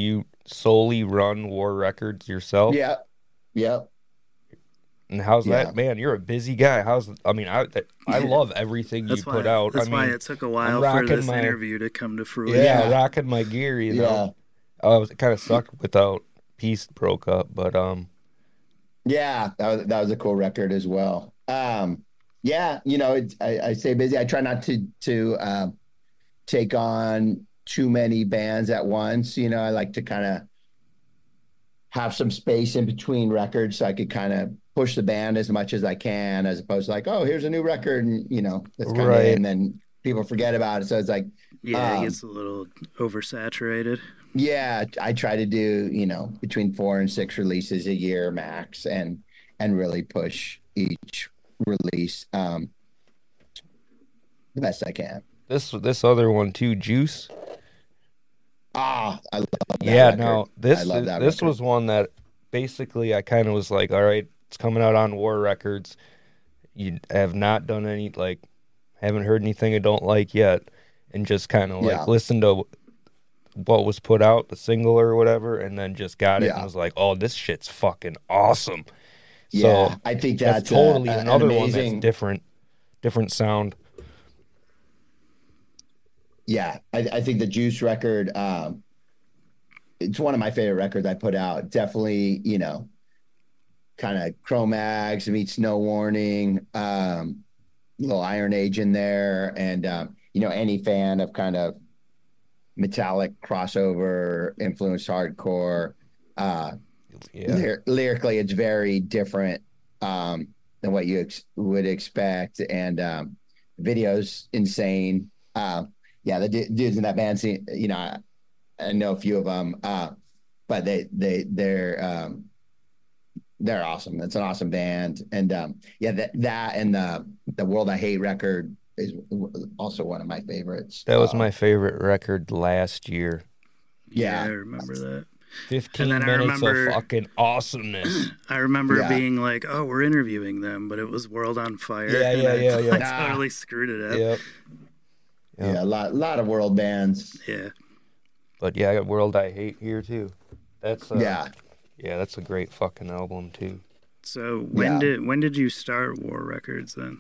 solely run War Records yourself? Yeah. Yep. And how's Yeah. that, man? You're a busy guy. How's I mean, I I love everything you That's put why. out. That's I why mean, it took a while for rocking this my- interview to come to fruition. yeah, Yeah. rocking my gear. You know, Yeah. I was it kind of sucked without Peace broke up, but um, Yeah, that was, that was a cool record as well. Um, yeah, you know, it, I, I stay busy. I try not to to uh, take on too many bands at once. You know, I like to kind of have some space in between records so I could kind of push the band as much as I can, as opposed to like, oh, here's a new record, and you know, that's kind of Right. it, and then people forget about it. So it's like, Yeah, Um, it gets a little oversaturated. yeah, I try to do, you know, between four and six releases a year max, and and really push each release um the best I can. this this other one too, Juice. Ah, I love that Yeah, record. no, this I love that this record. was one that basically I kind of was like, all right, it's coming out on War Records. You have not done any like, haven't heard anything I don't like yet, and just kind of like Yeah. listened to what was put out, the single or whatever, and then just got it Yeah. and was like, oh, this shit's fucking awesome. Yeah, So I think that's, that's, totally a, a, another an one amazing, that's different, different sound. Yeah, I, I think the Juice record, um, it's one of my favorite records I put out. Definitely, you know, kind of Cro-Mags meets No Warning, um, little Iron Age in there, and um, you know, any fan of kind of metallic crossover influenced hardcore. Uh, Yeah, lyr- lyrically, it's very different um, than what you ex- would expect, and um, video's insane. Uh, yeah, the d- dudes in that band scene, you know, I, I know a few of them, uh, but they they they're um, they're awesome. It's an awesome band, and um, yeah, that that and the the World I Hate record is also one of my favorites. that was Uh, my favorite record last year. Yeah. I remember that. Fifteen And then I minutes remember- of fucking awesomeness. I remember Yeah. being like, "Oh, we're interviewing them," but it was World on Fire. Yeah, and yeah, I, yeah, yeah. I Nah. totally screwed it up. Yep. yeah, Yep. a lot lot of world bands. Yeah. But yeah, I got World I Hate here too. That's uh, Yeah. yeah, that's a great fucking album too. So when Yeah. did when did you start War Records then?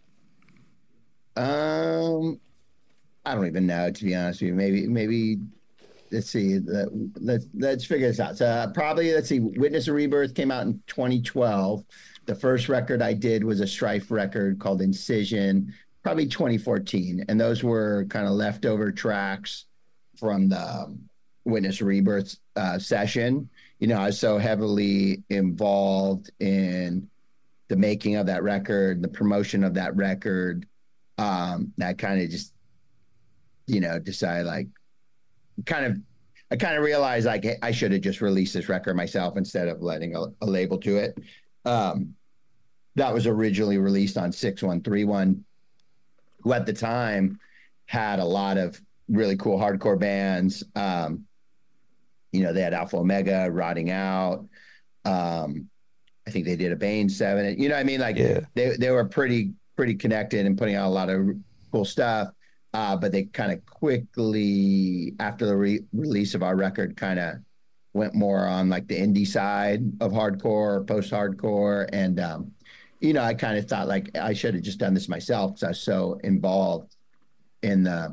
Um, I don't even know, to be honest with you. Maybe, maybe. Let's see. Let, let's let's figure this out. So uh, probably let's see. Witness a Rebirth came out in twenty twelve. The first record I did was a Strife record called Incision, probably twenty fourteen, and those were kind of leftover tracks from the um, Witness a Rebirth uh, session. You know, I was so heavily involved in the making of that record, the promotion of that record, um, that kind of just, you know, decided like, kind of, I kind of realized like hey, I should have just released this record myself instead of letting a, a label to it. Um, that was originally released on six one three one, who at the time had a lot of really cool hardcore bands. Um, you know, they had Alpha Omega, Rotting Out. Um, I think they did a Bane seven. You know what I mean? Like Yeah. they, they were pretty, pretty connected and putting out a lot of cool stuff. Uh, but they kind of quickly, after the re- release of our record, kind of went more on like the indie side of hardcore, post-hardcore. And, um, you know, I kind of thought like I should have just done this myself because I was so involved in the,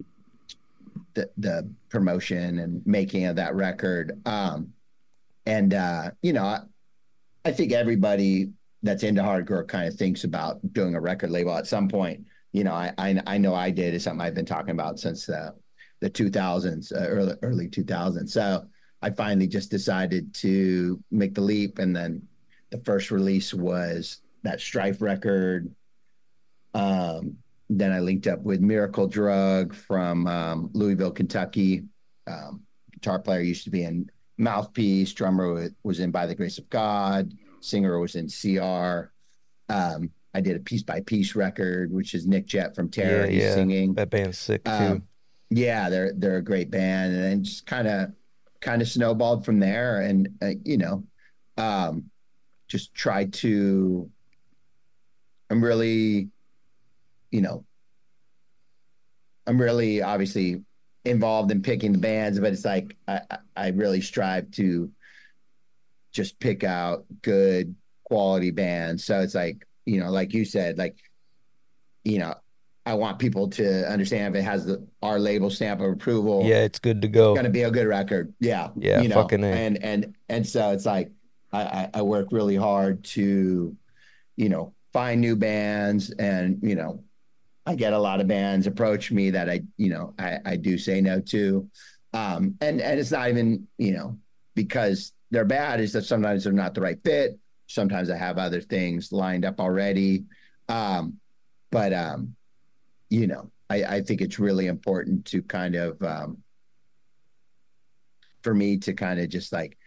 the, the promotion and making of that record. Um, and, uh, you know, I, I think everybody that's into hardcore kind of thinks about doing a record label at some point. You know, I, I I know I did. It's something I've been talking about since the the two thousands, uh, early early two thousands. So I finally just decided to make the leap, and then the first release was that Strife record. Um, then I linked up with Miracle Drug from um, Louisville, Kentucky. Um, guitar player used to be in Mouthpiece. Drummer was in By the Grace of God. Singer was in C R. Um, I did a Piece by Piece record, which is Nick Jett from Terror. Yeah, He's yeah. singing. That band's sick too. Um, yeah, they're they're a great band, and then just kind of kind of snowballed from there, and uh, you know, um, just tried to. I'm really, you know, I'm really obviously involved in picking the bands, but it's like I, I really strive to just pick out good quality bands. So it's like, you know, like you said, like, you know, I want people to understand if it has the our label stamp of approval. Yeah, it's good to go. It's gonna be a good record. Yeah. Yeah, you know, fucking A. and and and so it's like I, I, I work really hard to, you know, find new bands, and you know, I get a lot of bands approach me that I, you know, I, I do say no to. Um, and, and it's not even, you know, because they're bad, is that sometimes they're not the right fit. Sometimes I have other things lined up already. Um, but, um, you know, I, I think it's really important to kind of, um, for me to kind of just like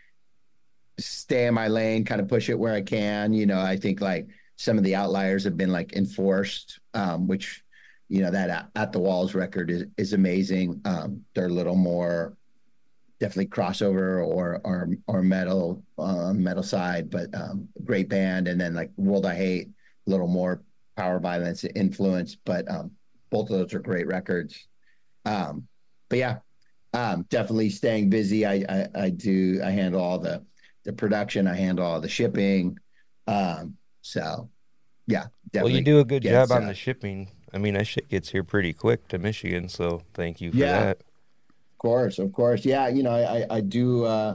stay in my lane, kind of push it where I can. You know, I think like some of the outliers have been like enforced, um, which, you know, that At the Walls record is, is amazing. Um, they're a little more definitely crossover or or or metal uh, metal side, but um, great band. And then like World I Hate, a little more power violence influence, but um, both of those are great records. Um, but yeah, um, definitely staying busy. I, I I do I handle all the the production. I handle all the shipping. Um, so yeah, definitely. Well, you do a good gets, job on uh, the shipping. I mean, that shit gets here pretty quick to Michigan, so thank you for Yeah. that. Of course, of course. Yeah, you know, I, I, I do uh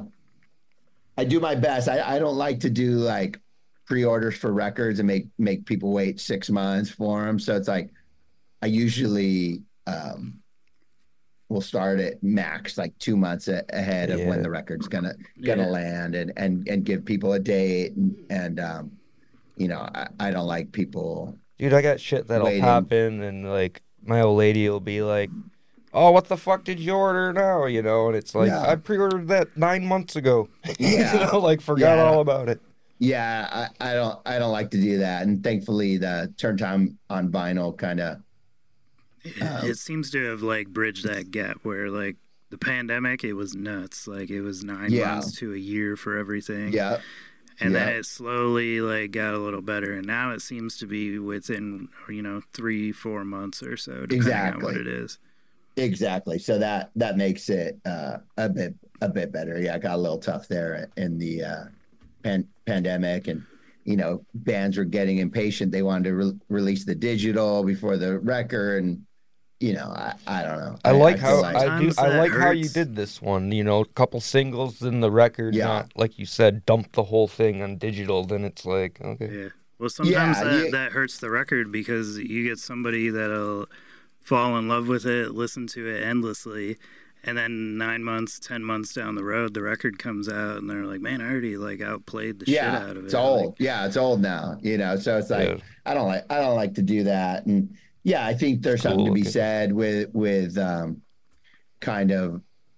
I do my best. I, I don't like to do like pre-orders for records and make make people wait six months for them. So it's like I usually um will start at max like two months a- ahead of when Yeah. the record's gonna gonna Yeah. land, and and and give people a date, and, and um you know, I, I don't like people. Dude, I got shit that'll Waiting. pop in, and like my old lady will be like, "Oh, what the fuck did you order now?" You know, and it's like Yeah. I pre-ordered that nine months ago. Yeah. you know, like forgot Yeah. all about it. Yeah, I, I don't I don't like to do that. And thankfully the turn time on vinyl kind of It, Um, it seems to have like bridged that gap where like the pandemic, it was nuts. Like it was nine Yeah. months to a year for everything. yeah. And then yeah. it slowly like got a little better, and now it seems to be within, you know, three, four months or so, depending Exactly. on what it is. Exactly. So that that makes it uh, a bit a bit better. Yeah, I got a little tough there in the uh, pan- pandemic, and you know, bands were getting impatient. They wanted to re- release the digital before the record, and you know, I, I don't know. I like feel how I do. Sometimes I that like how you hurts. did this one. You know, a couple singles, then the record. Yeah. Not like you said, dump the whole thing on digital. Then it's like, okay, Yeah. Well, sometimes Yeah, that, you- that hurts the record because you get somebody that'll fall in love with it, listen to it endlessly, and then nine months, ten months down the road, the record comes out, and they're like, "Man, I already like outplayed the yeah, shit out of it." it's old. Like, Yeah, it's old now. You know, so it's like Yeah. I don't like I don't like to do that. And yeah, I think there's something to Cool, be okay. said with with um, kind of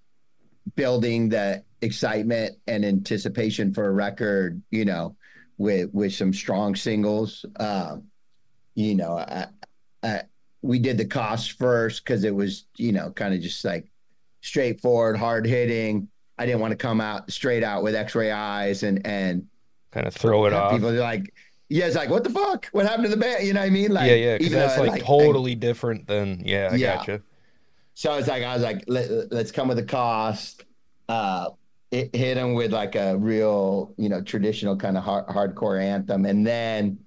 building the excitement and anticipation for a record. You know, with with some strong singles. Um, you know, I, I, we did the cost first because it was, you know, kind of just like straightforward, hard hitting. I didn't want to come out straight out with X-ray eyes and and kind of throw it have off. people are like, yeah, it's like, what the fuck? What happened to the band? You know what I mean? Like, yeah, yeah, because even that's though, like, totally different than yeah. I Yeah. gotcha. So it's like I was like, Let, let's come with the cost. Uh, it, hit them with like a real, you know, traditional kind of hard, hardcore anthem, and then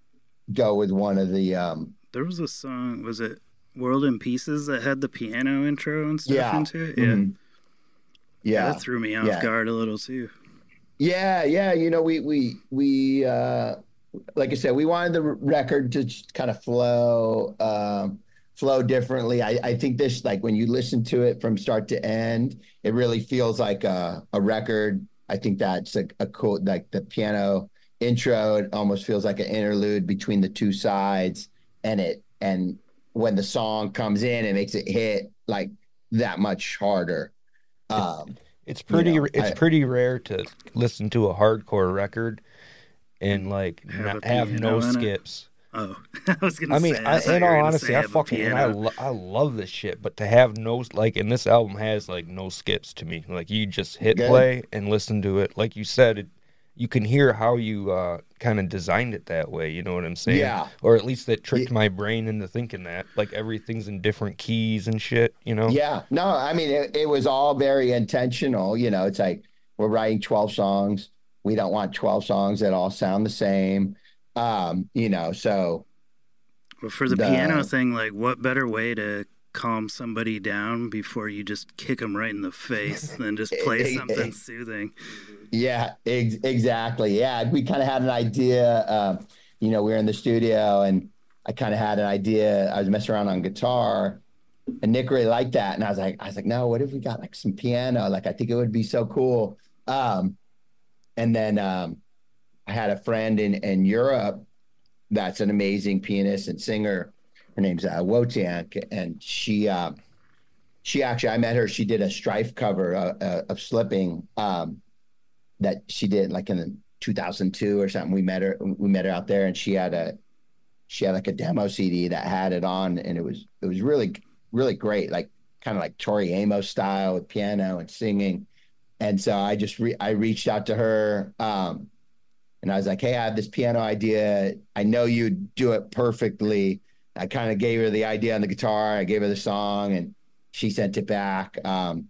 go with one of the um, there was a song, was it "World in Pieces" that had the piano intro and stuff yeah, into it? Yeah, mhm. yeah, that threw me off Yeah. guard a little too. yeah, yeah. You know, we we we uh, like I said, we wanted the record to just kind of flow. Um, flow differently. I, I think this, like when you listen to it from start to end, it really feels like a, a record. I think that's a, a cool, like the piano intro, it almost feels like an interlude between the two sides. And it, and when the song comes in, it makes it hit like that much harder. Um, It's pretty. know, it's I- pretty rare to listen to a hardcore record and like Have not a have no piano in it? skips. Oh, I was gonna I mean, say. I, thought in you were all gonna honesty, say I have a fucking and I, piano. lo- I love this shit. But to have no like, and this album has like no skips to me. Like you just hit Good. play and listen to it. Like you said, it, you can hear how you uh, kind of designed it that way. You know what I'm saying? Yeah. Or at least that tricked Yeah. my brain into thinking that, like, everything's in different keys and shit, you know? Yeah. No, I mean, it, it was all very intentional. You know, it's like we're writing twelve songs. We don't want twelve songs that all sound the same. Um, you know, so. Well, for the, The- piano thing, like, what better way to calm somebody down before you just kick them right in the face than just play something soothing? Yeah, ex- exactly. Yeah, we kind of had an idea. Uh, you know, we were in the studio, and I kind of had an idea. I was messing around on guitar, and Nick really liked that. And I was like, I was like, no, what if we got like some piano? Like, I think it would be so cool. Um, and then um, I had a friend in in Europe that's an amazing pianist and singer. Her name's uh, Wojciech, and she uh, she actually I met her. She did a Strife cover uh, uh, of Slipping. Um, that she did like in two thousand two or something. We met her, we met her out there, and she had a, she had like a demo C D that had it on, and it was, it was really, really great. Like kind of like Tori Amos style with piano and singing. And so I just, re- I reached out to her, um, and I was like, hey, I have this piano idea. I know you do it perfectly. I kind of gave her the idea on the guitar. I gave her the song, and she sent it back. Um,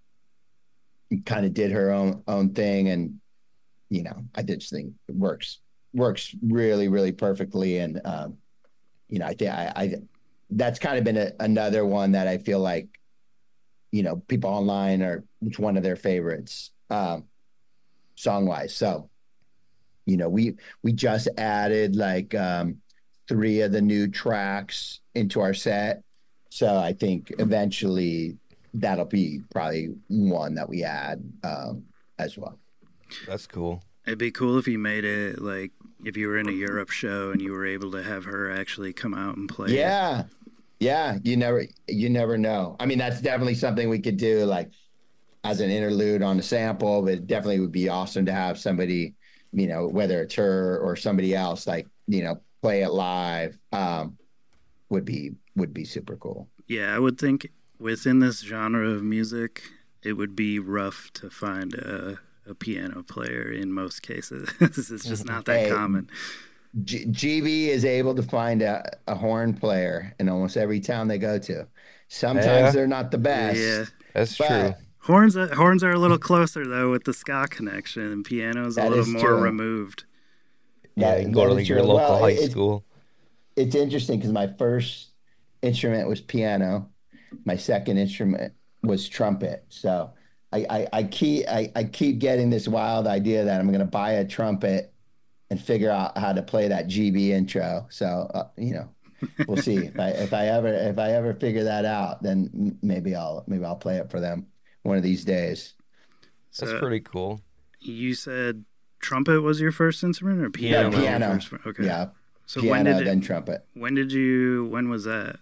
kind of did her own own thing, and you know I just think it works works really really perfectly. And um you know I think I, I that's kind of been a, another one that I feel like you know people online are, it's one of their favorites um song wise. So you know we we just added like um three of the new tracks into our set, so I think eventually that'll be probably one that we add um, as well. That's cool. It'd be cool if you made it like if you were in a Europe show and you were able to have her actually come out and play. Yeah, it. yeah. You never, you never know. I mean, that's definitely something we could do, like as an interlude on the sample. But it definitely would be awesome to have somebody, you know, whether it's her or somebody else, like you know, play it live. Um, would be would be super cool. Yeah, I would think. Within this genre of music, it would be rough to find a, a piano player in most cases. It's just not that Hey, common. G- GB is able to find a, a horn player in almost every town they go to. Sometimes Yeah. they're not the best. Yeah. That's but true. Horns horns are a little closer, though, with the ska connection, and piano's a That little is more true. removed. Yeah, that- you can go that to is like, your true. local Well, high it- school. It's interesting because my first instrument was piano. My second instrument was trumpet. So I, I, I keep I, I keep getting this wild idea that I'm going to buy a trumpet and figure out how to play that G B intro. So uh, you know, we'll see if I if I ever if I ever figure that out, then m- maybe I'll maybe I'll play it for them one of these days. That's So pretty cool. you said trumpet was your first instrument, or piano? Yeah, was your piano. first- okay. Yeah, So piano when did it, then trumpet. when did you when was that?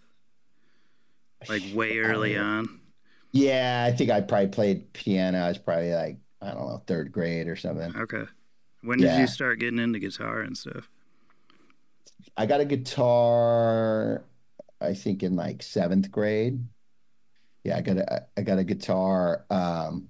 Like way early Uh, on. Yeah, I think I probably played piano. I was probably like I don't know third grade or something. Okay. When did Yeah. you start getting into guitar and stuff? I got a guitar, I think in like seventh grade. Yeah, I got a I got a guitar. Um,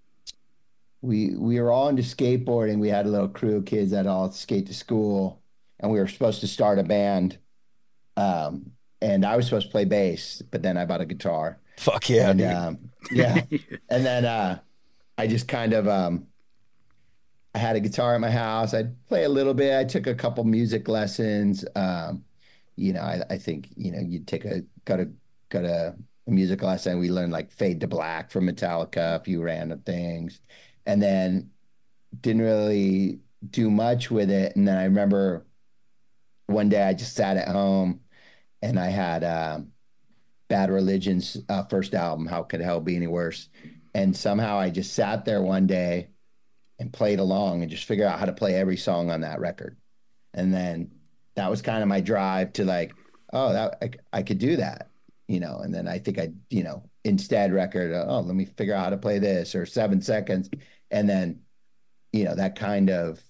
we we were all into skateboarding. We had a little crew of kids that all skate to school, and we were supposed to start a band. Um, and I was supposed to play bass, but then I bought a guitar. Fuck yeah, and dude. um, yeah, and then uh, I just kind of um, I had a guitar at my house. I'd play a little bit. I took a couple music lessons. Um, you know, I, I think you know you'd take a got a got a, a music lesson. We learned like Fade to Black from Metallica, a few random things, and then didn't really do much with it. And then I remember one day I just sat at home and I had um, Bad Religion's uh, first album, How Could Hell Be Any Worse? And somehow I just sat there one day and played along and just figured out how to play every song on that record. And then that was kind of my drive to like, oh, that I, I could do that, you know. And then I think I, you know, Instead record, oh, let me figure out how to play this, or Seven Seconds. And then, you know, that kind of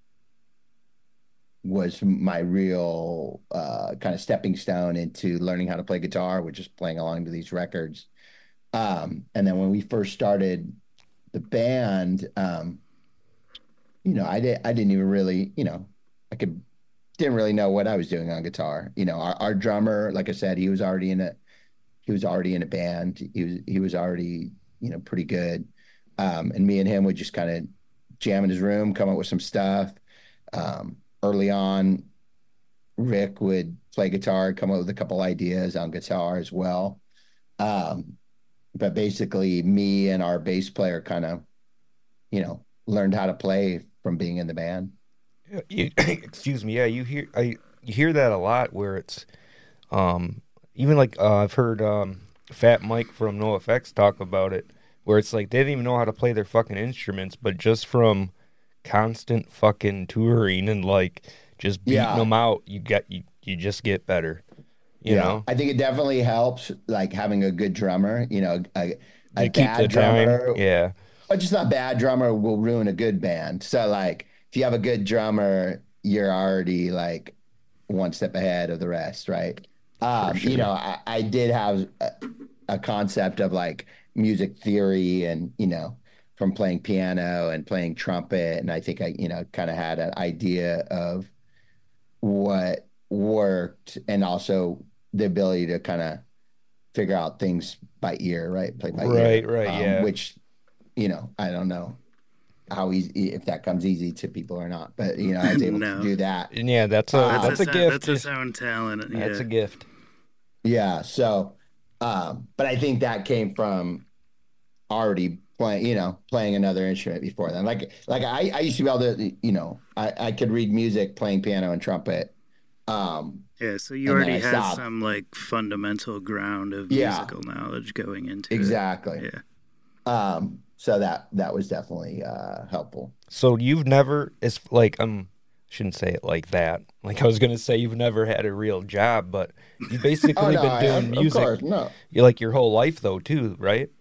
was my real uh, kind of stepping stone into learning how to play guitar, which is playing along to these records. Um, and then when we first started the band, um, you know, I did I didn't even really, you know, I could didn't really know what I was doing on guitar. You know, our, our drummer, like I said, he was already in a he was already in a band. He was he was already, you know, pretty good. Um, and me and him would just kind of jam in his room, come up with some stuff. Um, early on, Rick would play guitar, come up with a couple ideas on guitar as well. Um, but basically, me and our bass player kind of, you know, learned how to play from being in the band. Yeah, you, excuse me. Yeah, you hear I you hear that a lot where it's um even like uh, I've heard um Fat Mike from NoFX talk about it, where it's like they didn't even know how to play their fucking instruments, but just from constant fucking touring and like just beating Yeah. them out, you get you you just get better. You Yeah, know, I think it definitely helps, like having a good drummer. You know, a, a to keep the bad time. drummer, Yeah, but just not bad drummer will ruin a good band. So, like, if you have a good drummer, you're already like one step ahead of the rest, right? Um, sure. You know, I, I did have a, a concept of like music theory, and you know, from playing piano and playing trumpet, and I think I, you know, kind of had an idea of what worked, and also the ability to kind of figure out things by ear, right? Play by right, ear, right, um, yeah. which, you know, I don't know how easy, if that comes easy to people or not, but you know, I was able No. to do that. And yeah, that's a Uh, that's That's a, a, sou- gift. That's a sound talent. That's yeah. a gift. Yeah. So, um, but I think that came from already playing, you know, playing another instrument before then. Like, like I, I used to be able to, you know, I, I could read music playing piano and trumpet. Um, Yeah, so you and then already I had stopped. some like fundamental ground of Yeah. musical knowledge going into Exactly. it. Yeah. Um, so that that was definitely uh, helpful. So you've never, it's like um, shouldn't say it like that. Like I was gonna say, you've never had a real job, but you've basically Oh no, been I, doing of, of music, course, no. you like your whole life though too, right?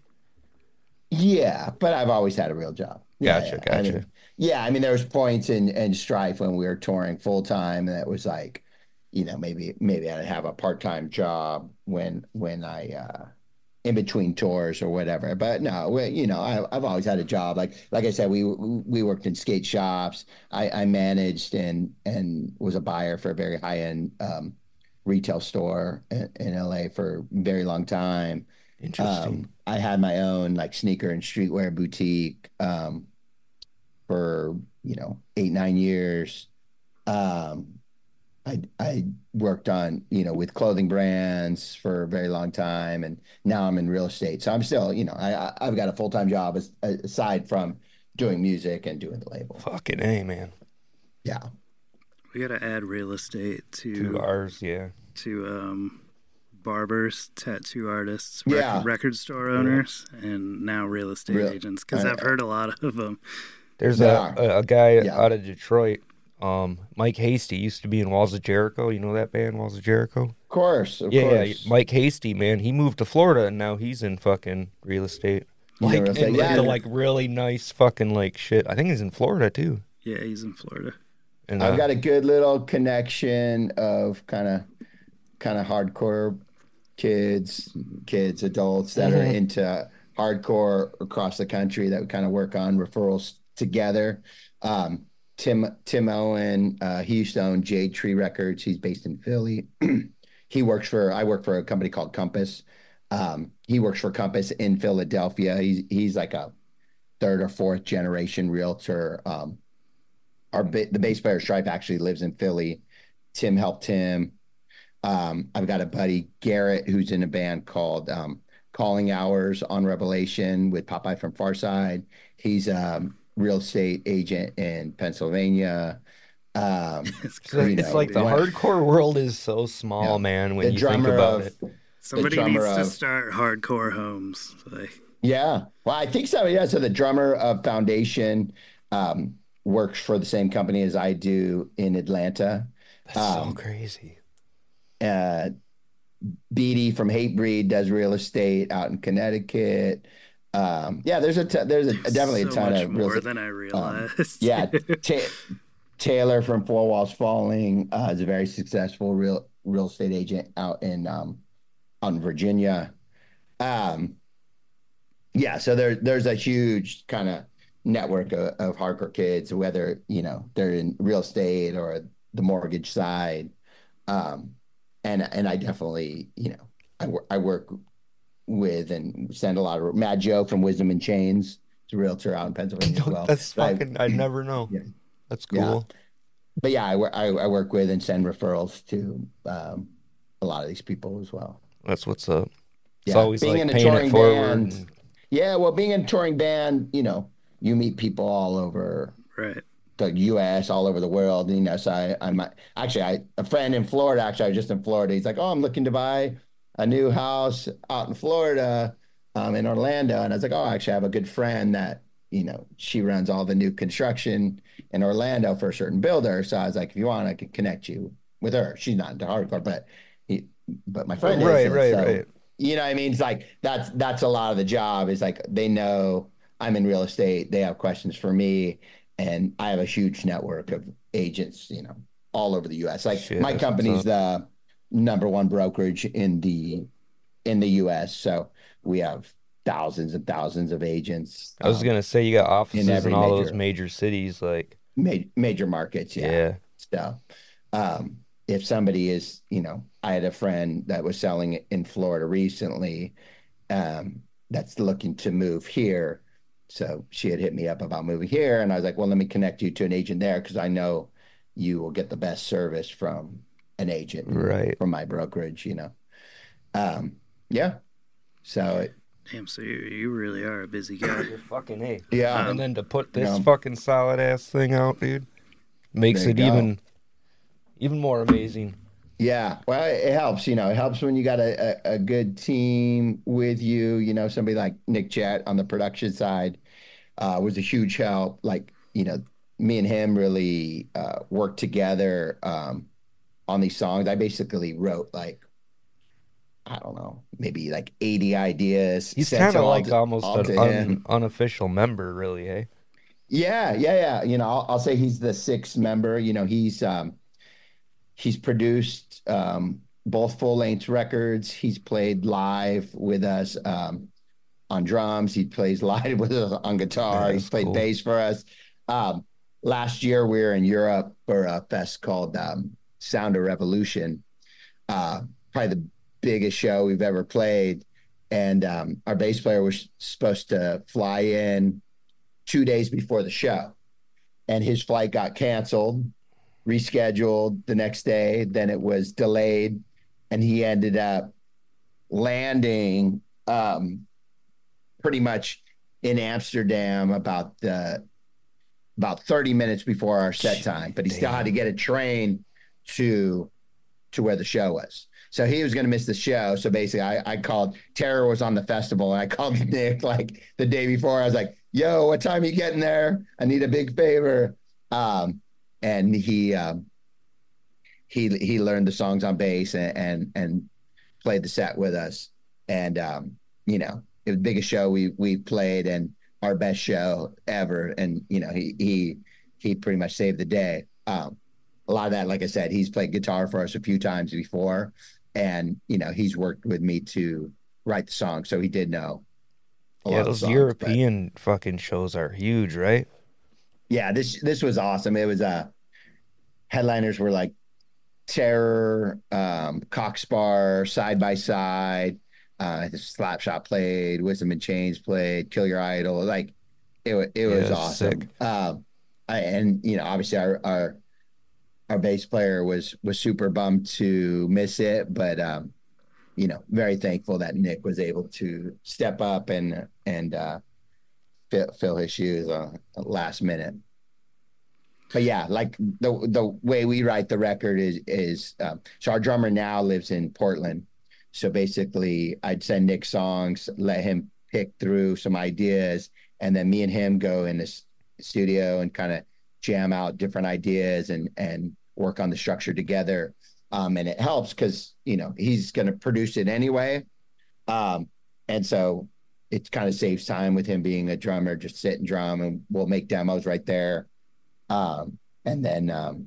Yeah, but I've always had a real job. Yeah, Gotcha, yeah. I gotcha. mean, yeah, I mean, there was points in in Strife when we were touring full time, and it was like, you know, maybe maybe I'd have a part time job when when I uh, in between tours or whatever. But no, we, you know, I, I've always had a job. Like like I said, we we worked in skate shops. I, I managed and and was a buyer for a very high end um, retail store in, in L A for a very long time. Interesting. Um, I had my own like sneaker and streetwear boutique um, for you know eight nine years. Um, I I worked on you know with clothing brands for a very long time, and now I'm in real estate. So I'm still you know I I've got a full time job as, aside from doing music and doing the label. Fucking A, man. Yeah. We got to add real estate to To ours, yeah. to um, barbers, tattoo artists, Yeah. record, record store owners, and now real estate Real- agents. Because I- I've heard a lot of them. There's There a, are. a a guy Yeah. out of Detroit, um, Mike Hasty used to be in Walls of Jericho. You know that band, Walls of Jericho? Of course. Of Yeah, yeah, course. Mike Hasty, man. He moved to Florida and now he's in fucking real estate. He's in Like, real estate, and yeah. into, like really nice fucking like shit. I think he's in Florida too. Yeah, he's in Florida. And I've uh, got a good little connection of kind of kind of hardcore kids, kids, adults that are Mhm. into hardcore across the country that we kind of work on referrals together. Um, Tim Tim Owen, uh, he used to own Jade Tree Records. He's based in Philly. He works for I work for a company called Compass. Um, he works for Compass in Philadelphia. He's he's like a third or fourth generation realtor. Um, our ba- the bass player Stripe actually lives in Philly. Tim helped him. Um, I've got a buddy Garrett who's in a band called um, Calling Hours on Revelation with Popeye from Farside. He's a um, real estate agent in Pennsylvania. Um, It's it's, crazy. it's like the when- hardcore world is so small, Yeah. man, when the you think drummer about of it. Somebody drummer needs to of- start hardcore homes. Like, yeah, well, I think so. Yeah, so the drummer of Foundation um, works for the same company as I do in Atlanta. That's so Um, crazy. Uh, Beatty from Hatebreed does real estate out in Connecticut. Um, yeah, there's a t- there's a definitely so a ton much of real more estate. than I realized. Yeah, Ta- Taylor from Four Walls Falling uh, is a very successful real real estate agent out in um, out in Virginia. Um, yeah, so there there's a huge kind of network of, of hardcore kids, whether, you know, they're in real estate or the mortgage side. Um, and, and I definitely, you know, I, I work with and send a lot of Mad Joe from Wisdom and Chains. It's a realtor out in Pennsylvania as well. That's So fucking, I, I never know. Yeah. That's cool. Yeah. But yeah, I, I, I work with and send referrals to um, a lot of these people as well. That's what's up. It's Yeah. always being like in a paying touring it forward. band. And... Yeah, well, being in a touring band, you know, you meet people all over Right. the U S, all over the world. You know, so I, I'm actually I, a friend in Florida. Actually, I was just in Florida. He's like, "Oh, I'm looking to buy a new house out in Florida, um, in Orlando." And I was like, "Oh, actually, I have a good friend that, you know, she runs all the new construction in Orlando for a certain builder." So I was like, "If you want, I can connect you with her." She's not into hardcore, but he, but my friend right, is. right, so, right. You know what I mean? It's like that's that's a lot of the job. Is like they know I'm in real estate. They have questions for me. And I have a huge network of agents, you know, all over the U S. Like Shit, my that's company's what's up. the number one brokerage in the in the U S. So we have thousands and thousands of agents. I was um, gonna say you got offices in, every all major- those major cities, like ma- major markets. Yeah. yeah. So um, if somebody is, you know, I had a friend that was selling it in Florida recently, um, that's looking to move here. So she had hit me up about moving here, and I was like, well, let me connect you to an agent there because I know you will get the best service from an agent, Right. from my brokerage, you know. Um, yeah. So it, Damn, so you, you really are a busy guy. You're fucking A. yeah. And then to put this Yeah. fucking solid ass thing out, dude, makes There you it go. even even more amazing. Yeah, well, it helps. You know, it helps when you got a, a, a good team with you. You know, somebody like Nick Jett on the production side uh, was a huge help. Like, you know, me and him really uh, worked together um, on these songs. I basically wrote like, I don't know, maybe like eighty ideas. He's sent kind of them all like to- almost all an to un, him. unofficial member, really, eh? Yeah, yeah, yeah. You know, I'll, I'll say he's the sixth member. You know, he's um, he's produced um, both full length records. He's played live with us um, on drums. He plays live with us on guitar. Yeah, He's that's played cool. bass for us. Um, last year, we were in Europe for a fest called um, Sound of Revolution. Uh, probably the biggest show we've ever played. And um, our bass player was supposed to fly in two days before the show, and his flight got canceled, rescheduled the next day. Then it was delayed, and he ended up landing um, pretty much in Amsterdam about the about thirty minutes before our set time. But he still had to get a train to to where the show was. So he was going to miss the show. So basically, I, I called. Terror was on the festival, and I called Nick like the day before. I was like, "Yo, what time are you getting there? I need a big favor." Um, and he um, he he learned the songs on bass and and, and played the set with us. And um, you know, it was the biggest show we we played and our best show ever. And you know, he he he pretty much saved the day. Um, a lot of that, like I said, he's played guitar for us a few times before. And, you know, he's worked with me to write the song. So he did know. a lot Yeah, of the those songs, European fucking shows are huge, right? but yeah, this, this was awesome. It was, uh, headliners were like Terror, um, Cockspar, Side by Side, uh, Slapshot played, Wisdom and Chains played, Kill Your Idol. Like it, wa- it was Yeah, awesome. sick. Um, I, and, you know, obviously our, our, our bass player was was super bummed to miss it, but um, you know, very thankful that Nick was able to step up and and uh, fill, fill his shoes uh, last minute. But yeah, like the the way we write the record is is um, so our drummer now lives in Portland. So basically, I'd send Nick songs, let him pick through some ideas, and then me and him go in the s- studio and kind of jam out different ideas and and work on the structure together. Um, and it helps because, you know, he's going to produce it anyway. Um, and so it kind of saves time with him being a drummer, just sit and drum, and we'll make demos right there. Um, and then, um,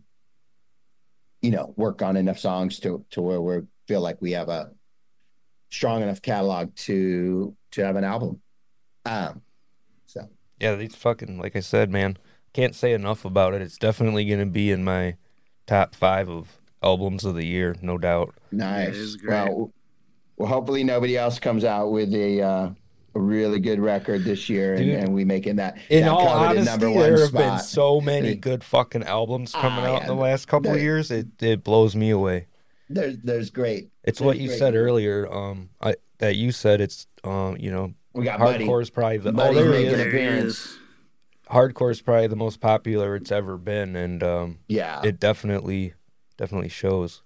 you know, work on enough songs to, to where we feel like we have a strong enough catalog to, to have an album. Um, so. Yeah, these fucking, like I said, man, can't say enough about it. It's definitely going to be in my top five of albums of the year, no doubt. Nice. Yeah, it is great. Well, well, hopefully nobody else comes out with a uh, a really good record this year, and, Dude, and we make it that. In that all coveted honesty, number one there have spot. been so many good fucking albums coming Ah, out in yeah, the last couple there- of years. It it blows me away. There's there's great. It's there's what you great said people. earlier. Um, I that you said it's um, you know, We got Buddy. hardcore is probably the oh Buddy's there he making is. an There he appearance. is. Hardcore is probably the most popular it's ever been, and um, Yeah. it definitely definitely shows.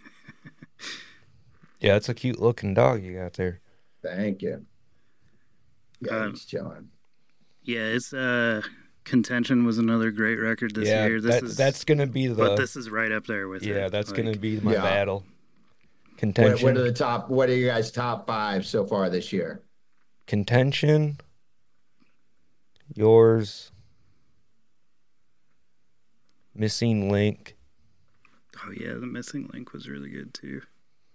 Yeah, it's a cute looking dog you got there. Thank you. Yeah, Um, he's chilling. Yeah, it's uh, Contention was another great record this yeah, year. This that, is that's gonna be the but this is right up there with it. yeah, that's Like, gonna be my Yeah. battle. What, Contention, what are the top? What are you guys' top five so far this year? contention. Yours, Missing Link. Oh yeah, the Missing Link was really good too.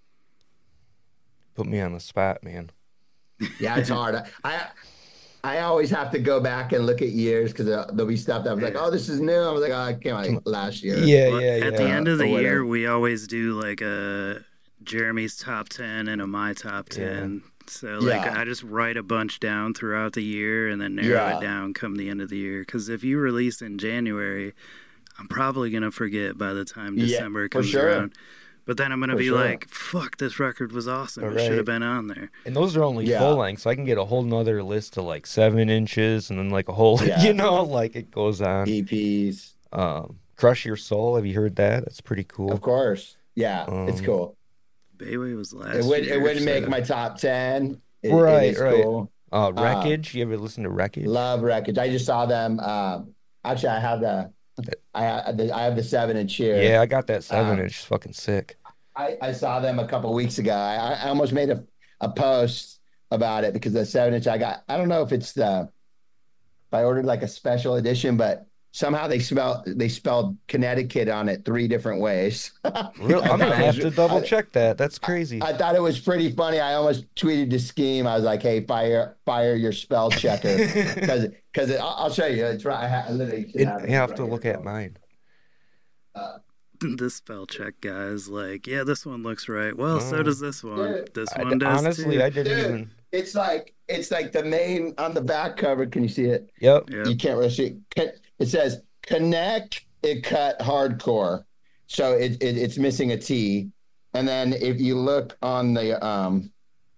Put me on the spot, man. Yeah, it's hard. I I always have to go back and look at years because there'll be stuff that I was like, oh, this is new. I was like, oh, I came out like last year. Yeah, Well, yeah, yeah. At the end of the Or whatever. year, we always do like a Jeremy's top ten and a my top ten. So like Yeah. I just write a bunch down throughout the year and then narrow Yeah. it down come the end of the year. Because if you release in January, I'm probably gonna forget by the time Yeah, December for comes sure. around. But then I'm gonna For be sure. like, "Fuck, this record was awesome. It Right. should have been on there." And those are only Yeah. full length, so I can get a whole nother list of like seven inches and then like a whole, Yeah. you know, like it goes on. E Ps, Um, Crush Your Soul, have you heard that? That's pretty cool. of course. Yeah, it's Um, cool. Bayway was last. It would year, it wouldn't make so- my top ten. It, Right, it is right. cool. Uh, Wreckage, you ever listen to Wreckage? Love Wreckage. I just saw them. Uh, actually, I have the I have the, I have the seven inch here. Yeah, I got that seven Uh, inch. It's fucking sick. I, I saw them a couple weeks ago. I, I almost made a, a post about it because the seven inch I got. I don't know if it's the if I ordered like a special edition, but somehow they spell they spelled Connecticut on it three different ways. Real, I I'm gonna thought it have was- to double I- check that. That's crazy. I thought it was pretty funny. I almost tweeted to Scheme. I was like, "Hey, fire fire your spell checker," because because I'll, I'll show you. It's right. I, ha- I literally should It- have it you have right to here. look at mine. Uh, This spell check guy is like, yeah, this one looks right. Well, so Oh. does this one. Dude, This I- one does honestly, too. I didn't Dude. even. it's like it's like the main on the back cover. Can you see it? Yep. Yeah. You can't really see it. It says Connect It Cut Hardcore. So it, it it's missing a T. And then if you look on the um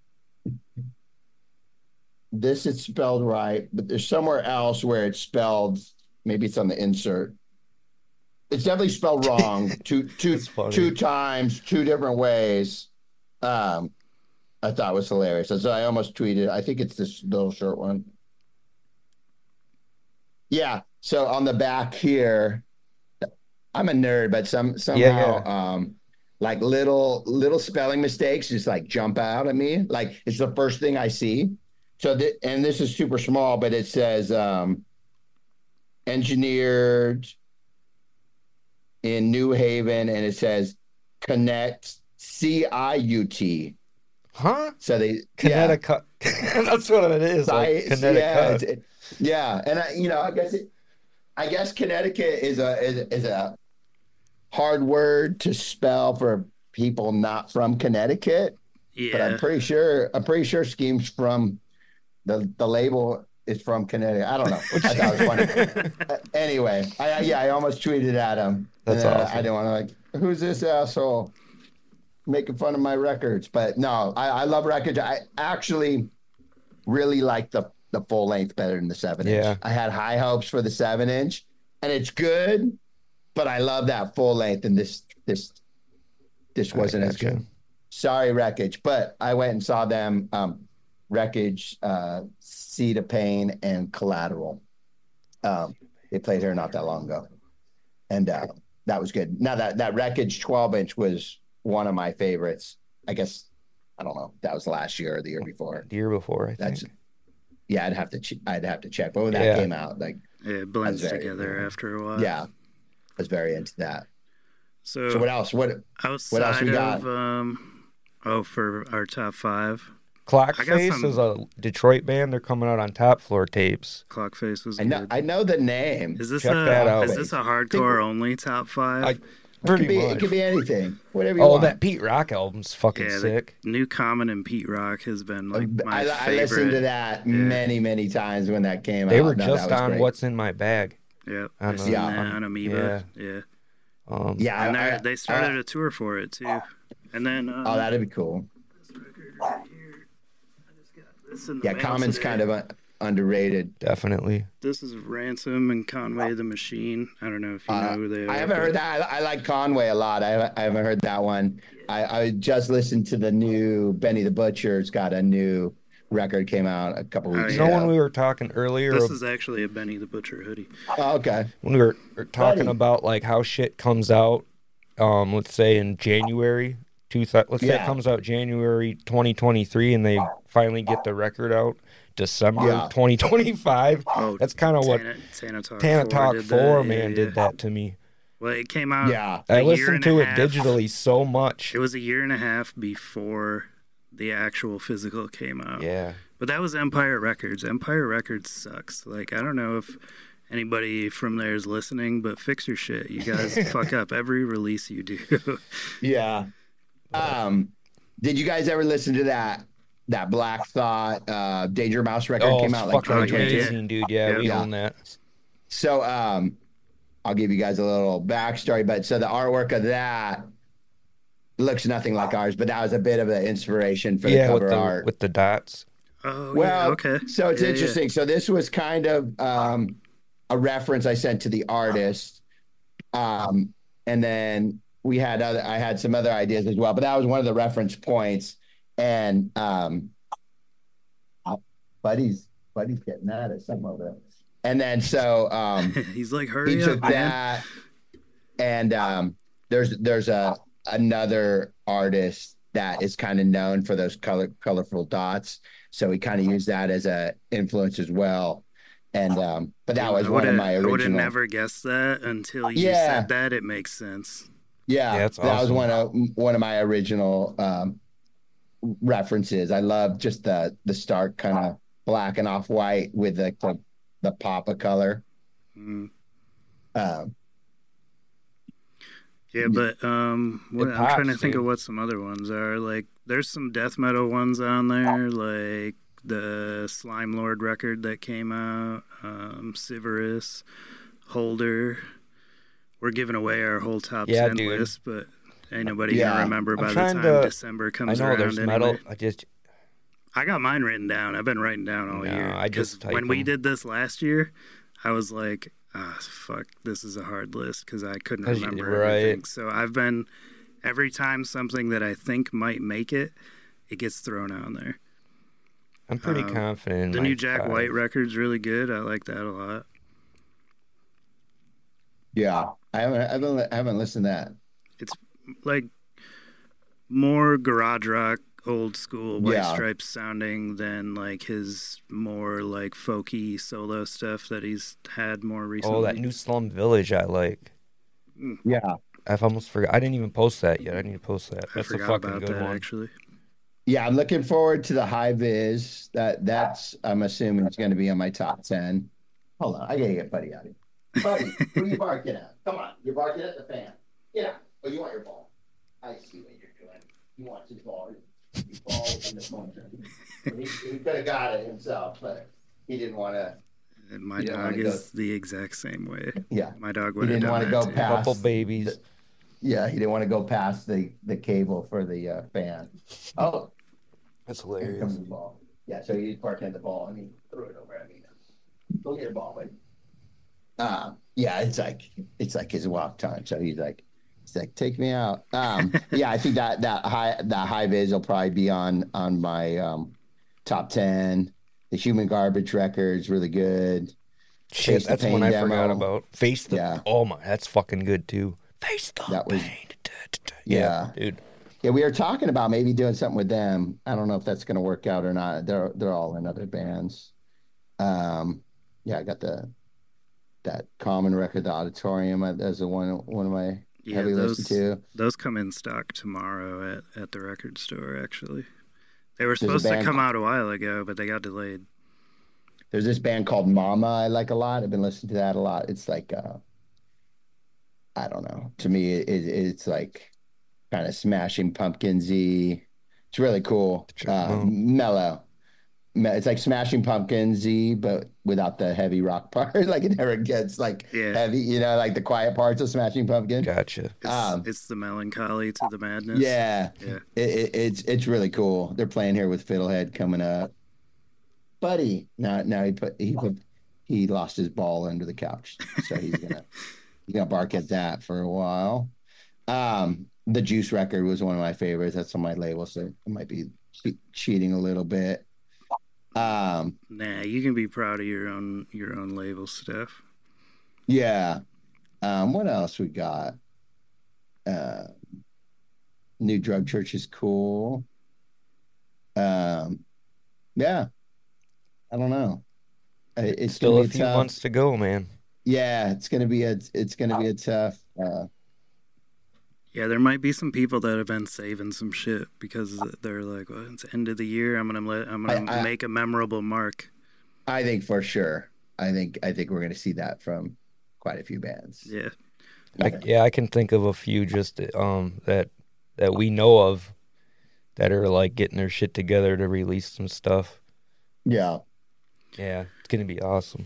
this is spelled right, but there's somewhere else where it's spelled, maybe it's on the insert. It's definitely spelled wrong two two That's funny. two times, two different ways. Um I thought it was hilarious. So I almost tweeted, I think it's this little short one. Yeah. So on the back here, I'm a nerd, but some somehow yeah. um like little little spelling mistakes just like jump out at me. Like it's the first thing I see. So th- and this is super small, but it says um engineered in New Haven, and it says Connect C I U T. Huh? So they yeah. Connecticut. That's what it is. Like Science, yeah, Connecticut. it's- it- yeah, and I, you know, I guess it, I guess Connecticut is a is, is a hard word to spell for people not from Connecticut, Yeah. but I'm pretty sure I'm pretty sure Scheme's from the the label is from Connecticut. I don't know. I thought it was funny. Uh, anyway, I, I yeah, I almost tweeted at him. That's and, uh, awesome. I didn't want to like, who's this asshole making fun of my records? But no, I, I love records. I actually really like the the full length better than the seven Yeah. inch. I had high hopes for the seven inch, and it's good, but I love that full length, and this this this wasn't as gotcha. good. Sorry, Wreckage, but I went and saw them. Um, Wreckage, uh, Seed of Pain, and Collateral. Um, they played here not that long ago, and uh, that was good. Now that that Wreckage twelve inch was one of my favorites. I guess I don't know. That was last year or the year before. The year before, I That's think. yeah. I'd have to ch- I'd have to check. But when that Yeah. came out, like Yeah, it blends That's very- together after a while. yeah, I was very into that. So, So what else? What outside got? of um, oh, for our top five, Clockface some- is a Detroit band. They're coming out on Top Floor tapes. Clockface was I know good. I know the name. Is this Check a that out. is this a hardcore only top five? I- It Pretty could be much. it could be anything. Whatever you Oh, want. that Pete Rock album's fucking yeah, the sick. new Common and Pete Rock has been like my I, I favorite. listened to that Yeah. many, many times when that came They out. were No, just that was on great. What's in My Bag. Yep, on, I've uh, seen Yeah. that on Amoeba. Yeah. Yeah, Um, Yeah, and I, they I, they started I- a tour for it too. And then um, oh, that'd be cool. this record right here. I just got this in the Yeah, mail Common's today. kind of un- underrated. Definitely. This is Ransom and Conway the Machine. I don't know if you know Uh, who they are. I haven't but- heard that. I, I like Conway a lot. I, I haven't heard that one. I, I just listened to the new Benny the Butcher's got a new record came out a couple Oh, weeks You know ago. when we were talking earlier, This is actually a Benny the Butcher hoodie. Oh, okay. when we were, were talking Buddy. about like how shit comes out, um, let's say in January, two th- let's say Yeah. it comes out January twenty twenty-three, and they finally get the record out December Yeah. twenty twenty-five. Oh, That's kind of what Tana, Tana Talk Tana four Talk did Four that. man Yeah, did yeah. that to me. Well, it came out. Yeah. a I year listened and to a it half- digitally so much. It was a year and a half before the actual physical came out. Yeah. But that was Empire Records. Empire Records sucks. Like, I don't know if anybody from there is listening, but fix your shit. You guys fuck up every release you do. Yeah. Um, did you guys ever listen to that that Black Thought uh, Danger Mouse record Oh, came it's out like fucking twenty twenty-two? yeah. amazing, dude. Yeah, Yeah. we Yeah. own that. So um, I'll give you guys a little backstory. But so the artwork of that looks nothing like ours, but that was a bit of an inspiration for the Yeah, cover with the art. with the dots. Oh, Well, yeah, okay. So it's Yeah, yeah. interesting. So this was kind of um, a reference I sent to the artist, um, and then we had other. I had some other ideas as well, but that was one of the reference points. And um, oh, Buddy's Buddy's getting at it some of it. And then so um, He's like, he hurry took up, man. that, and um, there's there's a another artist that is kind of known for those color colorful dots. So we kind of used that as a influence as well. And um, but that was I one of would've- my I would have original. never guessed that until you Yeah. said that. It makes sense. Yeah, Yeah, that's that was awesome. one of one of my original um, references. I love just the the stark kind of black and off white with the the, the pop of color. Mm. Um, Yeah, but um, what, It I'm trying to pops, think dude. of what some other ones are. Like, there's some death metal ones on there, like the Slime Lord record that came out, um, Siverus, Holder. We're giving away our whole top Yeah, ten dude. list, but ain't nobody Yeah. gonna remember I'm by the trying time to- December I comes know around. there's anyway. metal. I just I got mine written down. I've been writing down all No, year. I just 'Cause type when we 'em. did this last year, I was like, ah, fuck, this is a hard list because I couldn't 'Cause you- remember right. everything. So I've been every time something that I think might make it, it gets thrown on there. I'm pretty Um, confident. in The my new Jack five. White record's really good. I like that a lot. yeah, I haven't I haven't I haven't listened to that. Like more garage rock, old school White Yeah. Stripes sounding than like his more like folky solo stuff that he's had more recently. Oh, that new Slum Village I like. Yeah, I've almost forgot. I didn't even post that yet. I need to post that. I That's a forgot fucking about good that one. actually. yeah, I'm looking forward to the high vis. That that's I'm assuming it's going to be on my top ten. Hold on, I gotta get Buddy out of here. Buddy, who are you barking at? Come on, you're barking at the fan. Yeah. Oh, you want your ball? I see what you're doing. He wants his ball. His ball in the corner. He, he could have got it himself, but he didn't want to. And my You don't dog wanna go- is the exact same way. Yeah, My dog he would have didn't done want to that go too. past. Couple babies. Yeah, he didn't want to go past the the cable for the uh, fan. Oh, That's here hilarious. comes the ball. Yeah, so he's barking at the ball and he threw it over at me. Go get a ball, buddy. Uh, yeah, it's like it's like his walk time. So he's like, he's like, take me out. Um, yeah, I think that that high that high vis will probably be on on my um, top ten. The Human Garbage record is really good. Shit, Face the that's Pain one I demo. forgot about. Face the. Yeah. Oh my, that's fucking good too. Face the That was- pain. Yeah. dude. Yeah, we were talking about maybe doing something with them. I don't know if that's going to work out or not. They're they're all in other bands. Um, yeah, I got the that Common record, the Auditorium. uh, That's the one one of my Yeah, heavy those listen to. those come in stock tomorrow at, at the record store. Actually, They were There's a supposed to band come ca- out a while ago, but they got delayed. There's this band called Mama I like a lot. I've been listening to that a lot. It's like uh I don't know. To me, it, it it's like kind of Smashing Pumpkinsy. It's really cool. Check 'em Uh, out. mellow. Me- It's like Smashing Pumpkinsy, but without the heavy rock part. Like it never gets like Yeah. heavy, you know, like the quiet parts of Smashing Pumpkin. Gotcha. It's, Um, it's the melancholy to the madness. Yeah, Yeah. it, it, it's it's really cool. They're playing here with Fiddlehead coming up. Buddy, now now he put he put he lost his ball under the couch, so he's gonna he's gonna bark at that for a while. Um, the Juice record was one of my favorites. That's on my label, so I might be che- cheating a little bit. Um, Nah, you can be proud of your own your own label stuff. yeah. Um, what else we got? Uh, New Drug Church is cool. Um, yeah. I don't know. I- It's Still gonna a be a few tough. months to go, man. Yeah, it's gonna be a it's gonna be a tough. Uh, Yeah, there might be some people that have been saving some shit because they're like, well, it's end of the year. I'm gonna let I'm gonna I- I- make a memorable mark. I think for sure. I think I think we're gonna see that from quite a few bands. Yeah. I, yeah, I can think of a few just um that that we know of that are like getting their shit together to release some stuff. Yeah. Yeah, it's gonna be awesome.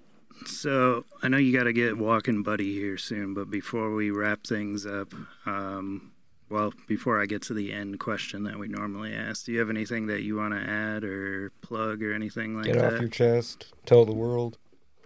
So I know you got to get Walking Buddy here soon, but before we wrap things up, um, well, before I get to the end question that we normally ask, do you have anything that you want to add or plug or anything like Get that? off your chest. Tell the world.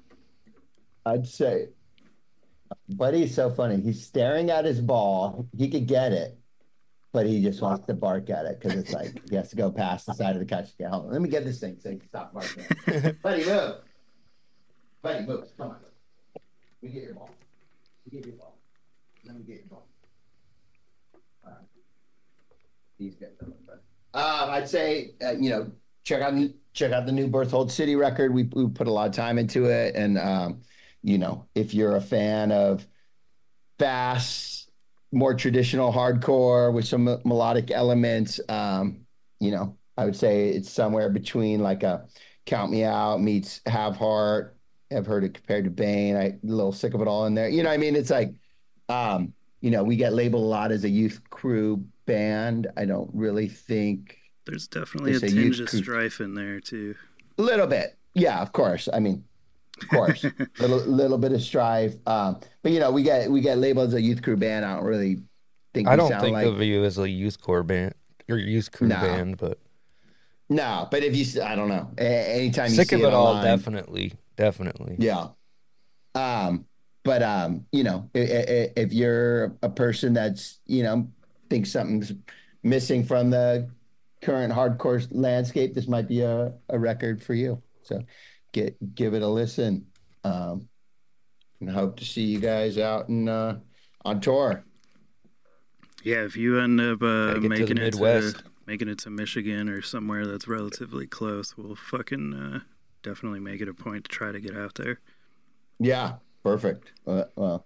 I'd say, Buddy's so funny. He's staring at his ball. He could get it, but he just wants to bark at it because it's like he has to go past the side of the couch. Yeah, hold on. Let me get this thing so he can stop barking. Buddy, move. Buddy, move. Come on. Let me get your ball. Let me get your ball. Let me get your ball. All right. These guys are fun. Um, I'd say, uh, you know, check out check out the new Berthold City record. We, we put a lot of time into it, and um, you know, if you're a fan of fast, more traditional hardcore with some melodic elements, um, you know, I would say it's somewhere between like a Count Me Out meets Have Heart. I've heard it compared to Bane. I a little sick of it all in there. You know, I mean, it's like, um, you know, we get labeled a lot as a youth crew band. I don't really think There's definitely a It's a tinge youth of crew. strife in there too. a little bit. Yeah, of course. I mean, of course, little little bit of strife. Um, but you know, we get we get labeled as a youth crew band. I don't really think we I don't sound think like of you as a youth core band or youth crew No. band, but no. But if you, s- I don't know. A- anytime you sick see of it it all. online, Definitely, definitely. yeah. Um, but um, you know, if, if you're a person that's, you know, thinks something's missing from the current hardcore landscape, this might be a, a record for you. So get give it a listen. Um, and hope to see you guys out in uh, on tour. Yeah, if you end up uh, Gotta get to the making it Midwest. to making it to Michigan or somewhere that's relatively close, we'll fucking uh, definitely make it a point to try to get out there. Yeah, perfect. Uh, well,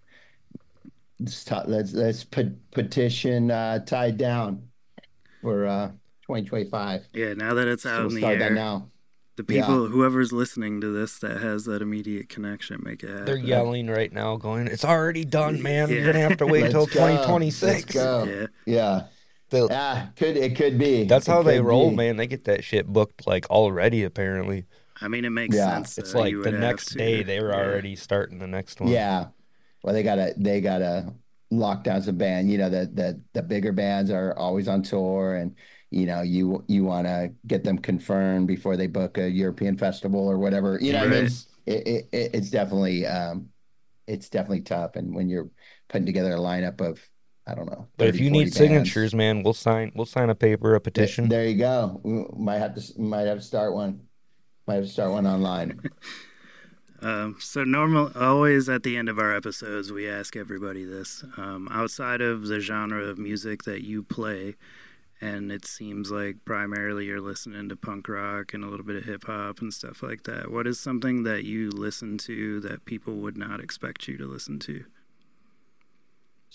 let's ta- let's let's put, petition uh, tied down for uh, twenty twenty-five. Yeah, now that it's So out we'll in the start air, that now. the people, whoever's listening to this that has that immediate connection, make it happen. They're yelling right now, going, "It's already done, man. Yeah. You're gonna have to wait Let's till go. twenty twenty-six." Let's go. Yeah. Yeah. They'll- Yeah, could it could be. That's It how they could roll, be. man. They get that shit booked like already. Apparently, I mean, it makes Yeah. sense. it's uh, like you the would have next to. day they were Yeah. already starting the next one. Yeah. Well, they gotta they gotta lock down some band. You know, the the the bigger bands are always on tour, and you know, you you want to get them confirmed before they book a European festival or whatever. You know, what I mean, Right. it, it, it it's definitely um, it's definitely tough. And when you're putting together a lineup of, I don't know, But if thirty, you forty need bands, signatures, man, we'll sign. We'll sign a paper, a th- petition. there you go. We might have to might have to start one. Might have to start one online. Um, so normal, always at the end of our episodes, we ask everybody this. Um, outside of the genre of music that you play, and it seems like primarily you're listening to punk rock and a little bit of hip hop and stuff like that. What is something that you listen to that people would not expect you to listen to?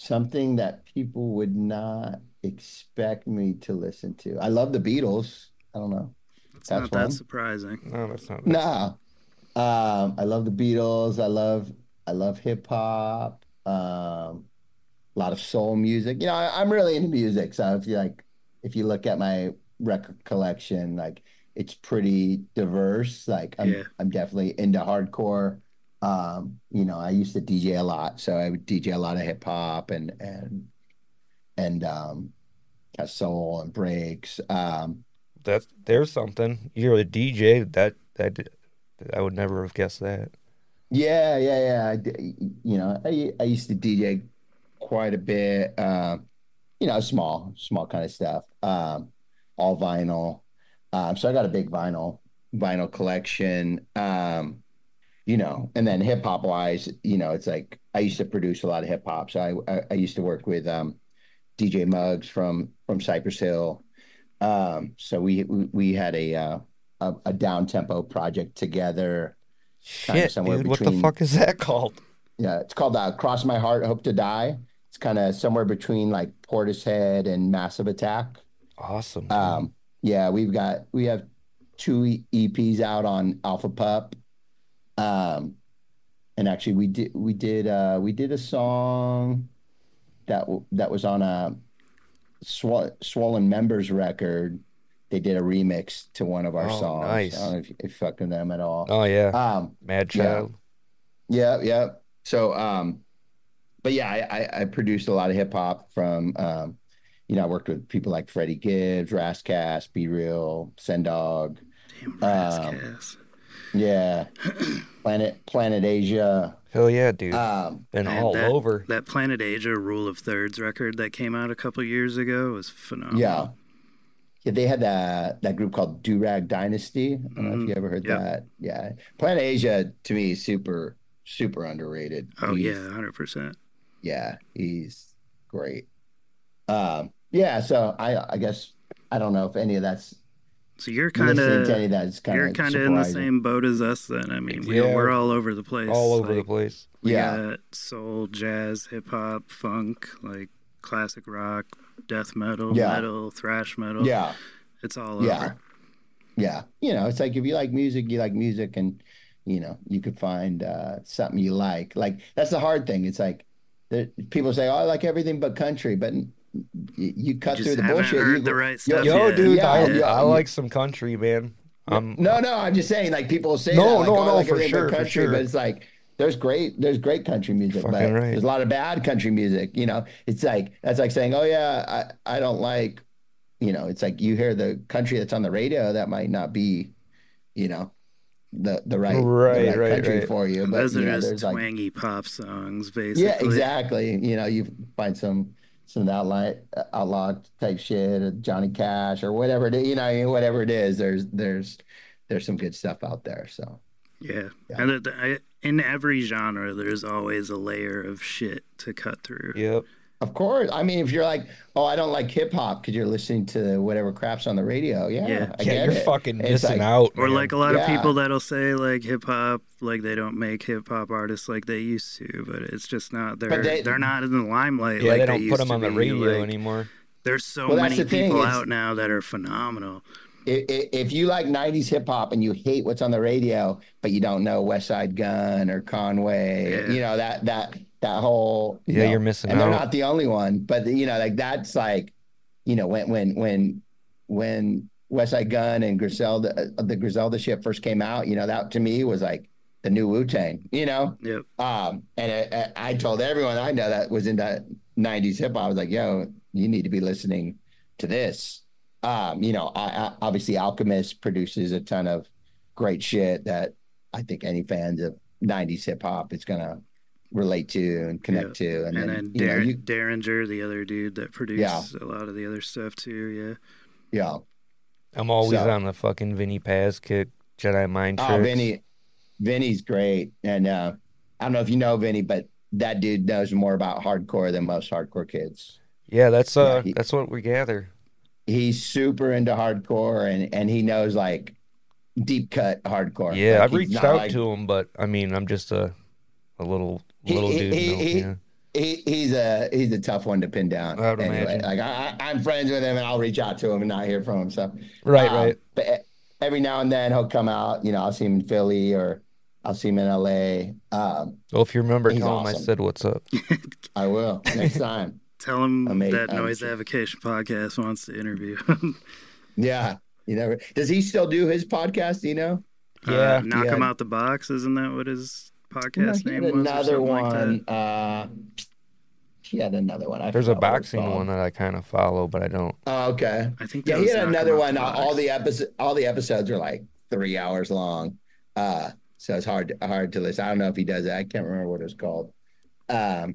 Something that people would not expect me to listen to. I love the Beatles. I don't know. It's That's not one. that surprising. No, that's not. Nah. Um, I love the Beatles. I love I love hip hop. Um, a lot of soul music. You know, I, I'm really into music. So if you like, if you look at my record collection, like it's pretty diverse. Like I'm Yeah. I'm definitely into hardcore. Um, you know, I used to D J a lot, so I would D J a lot of hip hop and and and um, kind of soul and breaks. Um, That's there's something. You're a D J. That that I would never have guessed that. yeah, yeah, yeah. I d- you know, I I used to D J quite a bit. Um, you know, small, small kind of stuff. Um, all vinyl. Um, so I got a big vinyl vinyl collection. Um, you know, and then hip hop wise, you know, it's like I used to produce a lot of hip hop. So I, I I used to work with um D J Muggs from from Cypress Hill. Um, so we we, we had a uh, a, a down tempo project together, kind of Shit, somewhere dude. What the between. fuck is that called? Yeah, it's called uh, Cross My Heart, Hope to Die. It's kind of somewhere between like Portishead and Massive Attack. Awesome. Dude. Um, yeah, we've got we have two E Ps out on Alpha Pup. Um, and actually we did we did uh we did a song that w- that was on a Sw- Swollen Members record. They did a remix to one of our Oh, songs. nice. I don't know if you're fucking them at all. Oh yeah, Um, Mad yeah. Child. Yeah, yeah. So, um, but yeah, I, I, I produced a lot of hip hop from, um, you know, I worked with people like Freddie Gibbs, Rascast, Be Real, Sendog. Damn, Um, Rascas. Yeah, Planet Planet Asia. Hell yeah, dude. Um, Been Man, all that, over. That Planet Asia Rule of Thirds record that came out a couple years ago was phenomenal. yeah, yeah. They had that that group called Durag Dynasty. I don't know if Mhm. you ever heard Yep. that. Yeah, Planet Asia to me is super super underrated. Oh He's- yeah, one hundred percent. yeah, he's great. Um, yeah, so I I guess I don't know if any of that's So you're kind listening to any of of that is kind you're of kind of in the surprising. same boat as us then. I mean, we, Yeah. we're all over the place. All over the Like, place. We Yeah. got soul, jazz, hip hop, funk, like classic rock, death metal, Yeah. metal, thrash metal. Yeah, It's all yeah, over. yeah. You know, it's like if you like music, you like music, and you know, you could find uh, something you like. Like that's the hard thing. It's like there, people say, "Oh, I like everything but country," but you, you cut You through just the haven't bullshit. heard you, the go- right you'll- stuff Yo, yet. dude, Yeah, I, yeah, I yeah. like some country, man. Um, No, no, I'm just saying, like people say No, that, like, no, oh, I no, like for everything but sure, for country, sure. but it's like there's great, there's great country music, but Fucking right. there's a lot of bad country music. You know, it's like that's like saying, oh yeah, I, I don't like, you know, it's like you hear the country that's on the radio that might not be, you know, the the right, the Right, right, right, country right. for you, but Those you are know, just there's like twangy pop songs, basically. yeah, exactly. You know, you find some some outlaw outlaw type shit, or Johnny Cash or whatever it is, you know, whatever it is. There's there's there's some good stuff out there. So Yeah. Yeah. And it, I, in every genre, there's always a layer of shit to cut through. Yep. of course, I mean, if you're like, oh, I don't like hip hop because you're listening to whatever crap's on the radio, yeah, Yeah. I Yeah, get you're it. fucking It's missing like- out. Or man. like a lot of Yeah. people that'll say like hip hop, like they don't make hip hop artists like they used to, but it's just not. They're But they- they, are not in the limelight. yeah, like they don't used put them to on the be. radio Like, anymore. There's so Well, that's many the thing, people it's- out now that are phenomenal. I- i- If you like nineties hip hop and you hate what's on the radio, but you don't know West Side Gun or Conway, Yeah. you know that that that whole you Yeah, know, you're missing and they're out. not the only one, but you know, like that's like, you know, when when when when West Side Gun and Griselda, uh, the Griselda shit first came out, you know, that to me was like the new Wu-Tang, you know. Yep. Um, and I, I told everyone I know that was into nineties hip hop, I was like, yo, you need to be listening to this. Um, you know, I, I, obviously Alchemist produces a ton of great shit that I think any fans of nineties hip hop is gonna relate to and connect to. And, And, then, then you know, Dar- you, Derringer, the other dude that produced Yeah. a lot of the other stuff too. Yeah. yeah. I'm always So- on the fucking Vinny Paz kick, Jedi Mind Tricks. Oh, Vinny, Vinny's great. And uh, I don't know if you know Vinny, but that dude knows more about hardcore than most hardcore kids. Yeah, that's uh, Yeah, he- that's what we gather. He's super into hardcore, and and he knows like deep cut hardcore. Yeah, Like, I've he's reached not out like- to him, but I mean, I'm just a a little He- little he- dude. he- you know, he- yeah. he he's a he's a tough one to pin down. I would Anyway, imagine. like I, I- I'm friends with him, and I'll reach out to him and not hear from him. So Right, um, right. But e- every now and then he'll come out. You know, I'll see him in Philly or I'll see him in L A. Um, Well, if you remember, He's tell him I awesome. said what's up. I will next time. Tell him Ama- that I'm Noise sure. Avocation podcast wants to interview him. Yeah, you never. Does he still do his podcast? Do you know? Yeah. uh, knock Yeah. him out the box. Isn't that what his No, podcast he had name was? or another something like one. that? uh, he had another one. I There's a forgot what it's boxing called. one that I kind of follow, but I don't. Oh, okay. I think Yeah, that he was had Knock 'Em another Out one. the All, all Box. the episodes, all the episodes are like three hours long. Uh, so it's hard, hard to listen. I don't know if he does that. I can't remember what it's called. Um,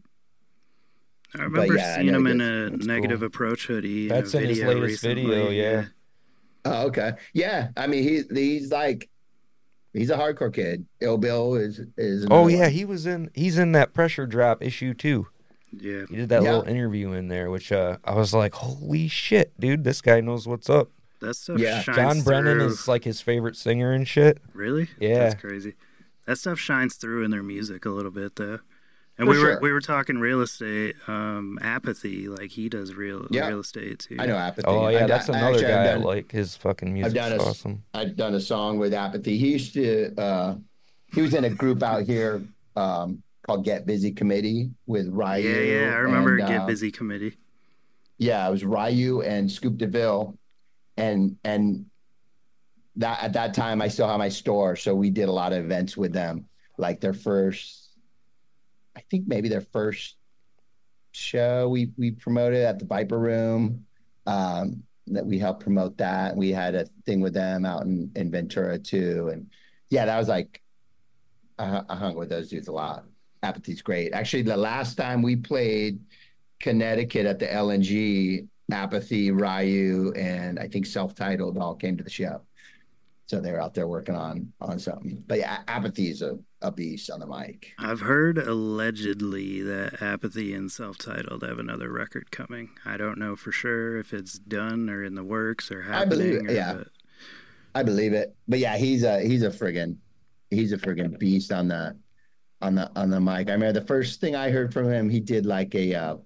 I remember yeah, I seeing know him he in does. a That's negative cool. approach hoodie. That's in, a in his video latest recently. video, yeah. oh, okay. Yeah, I mean, he's he's like, he's a hardcore kid. Ill Bill is is. Oh another yeah, one. he was in. He's in that pressure drop issue too. Yeah. He did that Yeah. little interview in there, which uh, I was like, holy shit, dude, this guy knows what's up. That stuff Yeah. shines John Brennan through. is like his favorite singer and shit. Really? Yeah. That's crazy. That stuff shines through in their music a little bit, though. And For we were sure. we were talking real estate, um, Apathy. Like he does real Yeah. real estate too. I know Apathy. Oh yeah, I- that's I- another actually, I've guy I done- like. His fucking music's done a- awesome. I've done a song with Apathy. He used to, uh, he was in a group out here um, called Get Busy Committee with Ryu. Yeah, yeah. I remember and, Get uh, Busy Committee. Yeah, it was Ryu and Scoop DeVille. And, and that at that time, I still had my store. So we did a lot of events with them. Like their first, I think maybe their first show we, we promoted at the Viper Room. Um, that we helped promote that. We had a thing with them out in, in Ventura too. And yeah, that was like, I, I hung with those dudes a lot. Apathy's great. Actually, the last time we played Connecticut at the L N G, Apathy, Ryu, and I think Self-Titled all came to the show. So they were out there working on on something. But yeah, Apathy is a, a beast on the mic. I've heard allegedly that Apathy and Self-Titled have another record coming. I don't know for sure if it's done or in the works or I believe happening. it, or, yeah. but I believe it. But yeah, he's a he's a friggin' he's a friggin' beast on the on the on the mic. I remember the first thing I heard from him, he did like a uh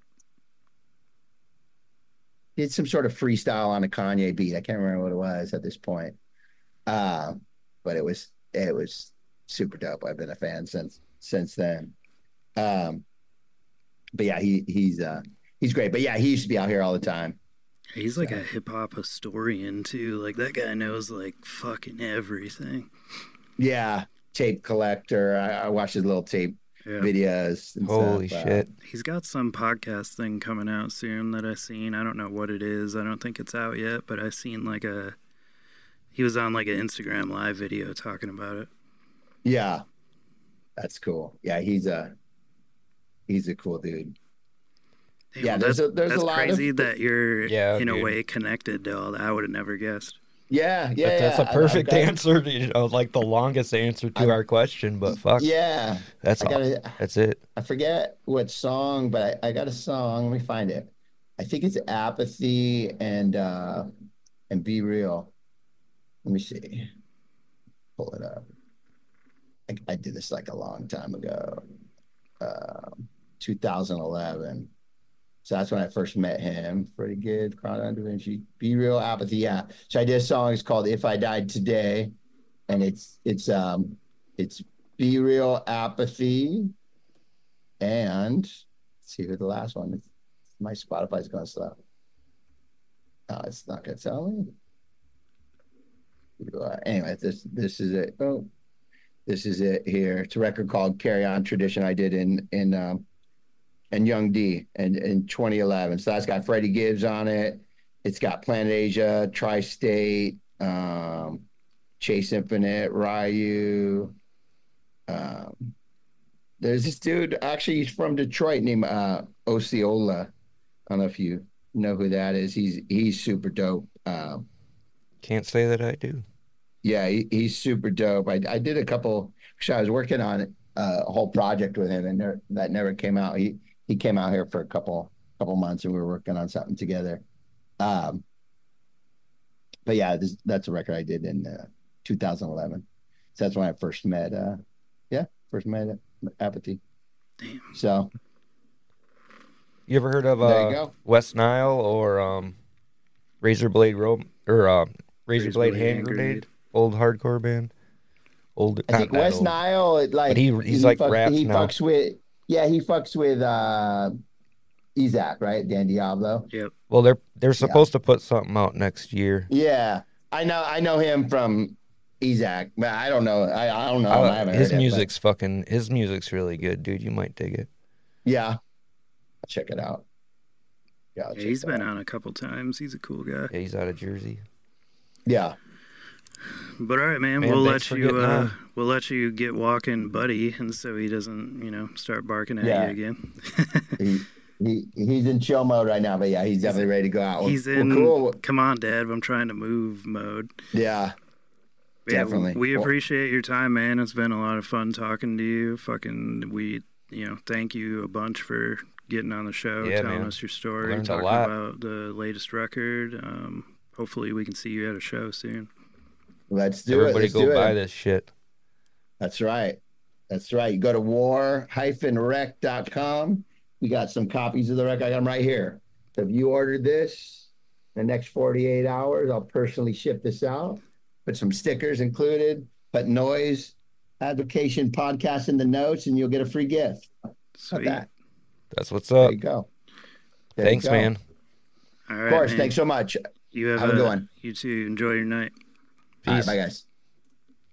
did some sort of freestyle on a Kanye beat. I can't remember what it was at this point. Uh, but it was it was super dope. I've been a fan since since then. Um, but yeah, he he's uh he's great. But yeah, he used to be out here all the time. he's like So- a hip hop historian too. Like that guy knows like fucking everything. Yeah, tape collector. I, I watched his little tape Yeah. videos. And Holy stuff. Uh, shit. He's got some podcast thing coming out soon that I seen. I don't know what it is. I don't think it's out yet, but I seen like a he was on like an Instagram live video talking about it. Yeah, that's cool. Yeah, he's a he's a cool dude. Damn, Yeah, well, there's that's, a- there's a that's lot of- crazy that you're Yeah, in a dude. way connected to all that. I would have never guessed. Yeah, yeah, But that's yeah. a I- I've perfect got- answer to, you know, like the longest answer to I- our question, but fuck. Yeah, That's I all. gotta. That's it. I forget what song, but I, I got a song. Let me find it. I think it's Apathy and uh and Be Real. Let me see. Pull it up. I, I did this like a long time ago. Um, two thousand eleven. So that's when I first met him. Pretty good. Chrono Da Vinci. Be Real, Apathy. Yeah. So I did a song. It's called If I Died Today. And it's it's um it's Be Real, Apathy. And let's see who the last one is. My Spotify's going slow. Oh, it's not going to tell me. Uh, anyway, this this is it. Oh, this is it here. It's a record called Carry On Tradition I did in in um and Young D in, in twenty eleven. So that's got Freddie Gibbs on it. It's got Planet Asia, Tri-State, um, Chase Infinite, Ryu. Um, there's this dude, actually, he's from Detroit named uh, Osceola. I don't know if you know who that is. He's he's super dope. Um, Can't say that I do. yeah, he, he's super dope. I, I did a couple, actually, I was working on uh, a whole project with him, and there, that never came out. He he came out here for a couple couple months, and we were working on something together. Um, but yeah, this, that's a record I did in uh, two thousand eleven. So that's when I first met. Uh, yeah, first met Apathy. Damn. So You ever heard of There you uh, go. West Nile or um, Razor Blade Rope or uh, Razor, Razor Blade Blade Hand Hand Grenade? Grenade. Old hardcore band. Old. I not think that West old. Nile, it, like But he- he's like fuck- raps he now. fucks with yeah, he fucks with uh Isaac, right? Dan Diablo. Yep. Well, they're they're supposed to put something out next year. Yeah, I know. I know him from Isaac, but I don't know. I, I don't know. him. I Uh, haven't his heard it, but- music's fucking. His music's really good, dude. You might dig it. yeah, I'll check it out. Yeah, I'll Yeah, check he's that been out. on a couple times. He's a cool guy. Yeah, he's out of Jersey. Yeah, But all right, man, Man, we'll thanks let for you getting uh, on. we'll let you get walking, buddy, and so he doesn't, you know, start barking at Yeah. you again. he, he he's in chill mode right now, but yeah, he's definitely ready to go out. He's Well, in cool. come on, Dad, I'm trying to move mode. Yeah, Yeah, Definitely. We Well- appreciate your time, man. It's been a lot of fun talking to you. Fucking, we, you know, thank you a bunch for getting on the show, Yeah, telling man. us your story, Learned a talking lot. about the latest record. Um, hopefully, we can see you at a show soon. let's do Everybody it. Let's go do buy it. this shit. That's right. That's right. You go to war dash rec dot com. We got some copies of the record. I got them right here. So if you ordered this in the next forty-eight hours, I'll personally ship this out. Put some stickers included. Put Noise Advocation Podcast in the notes, and you'll get a free gift. How Sweet. about that? That's what's There up. you go. There you Thanks, go. man. All Of right, course. man. Thanks so much. You have, Have a a good one. You too. Enjoy your night. All right, Peace. bye, guys.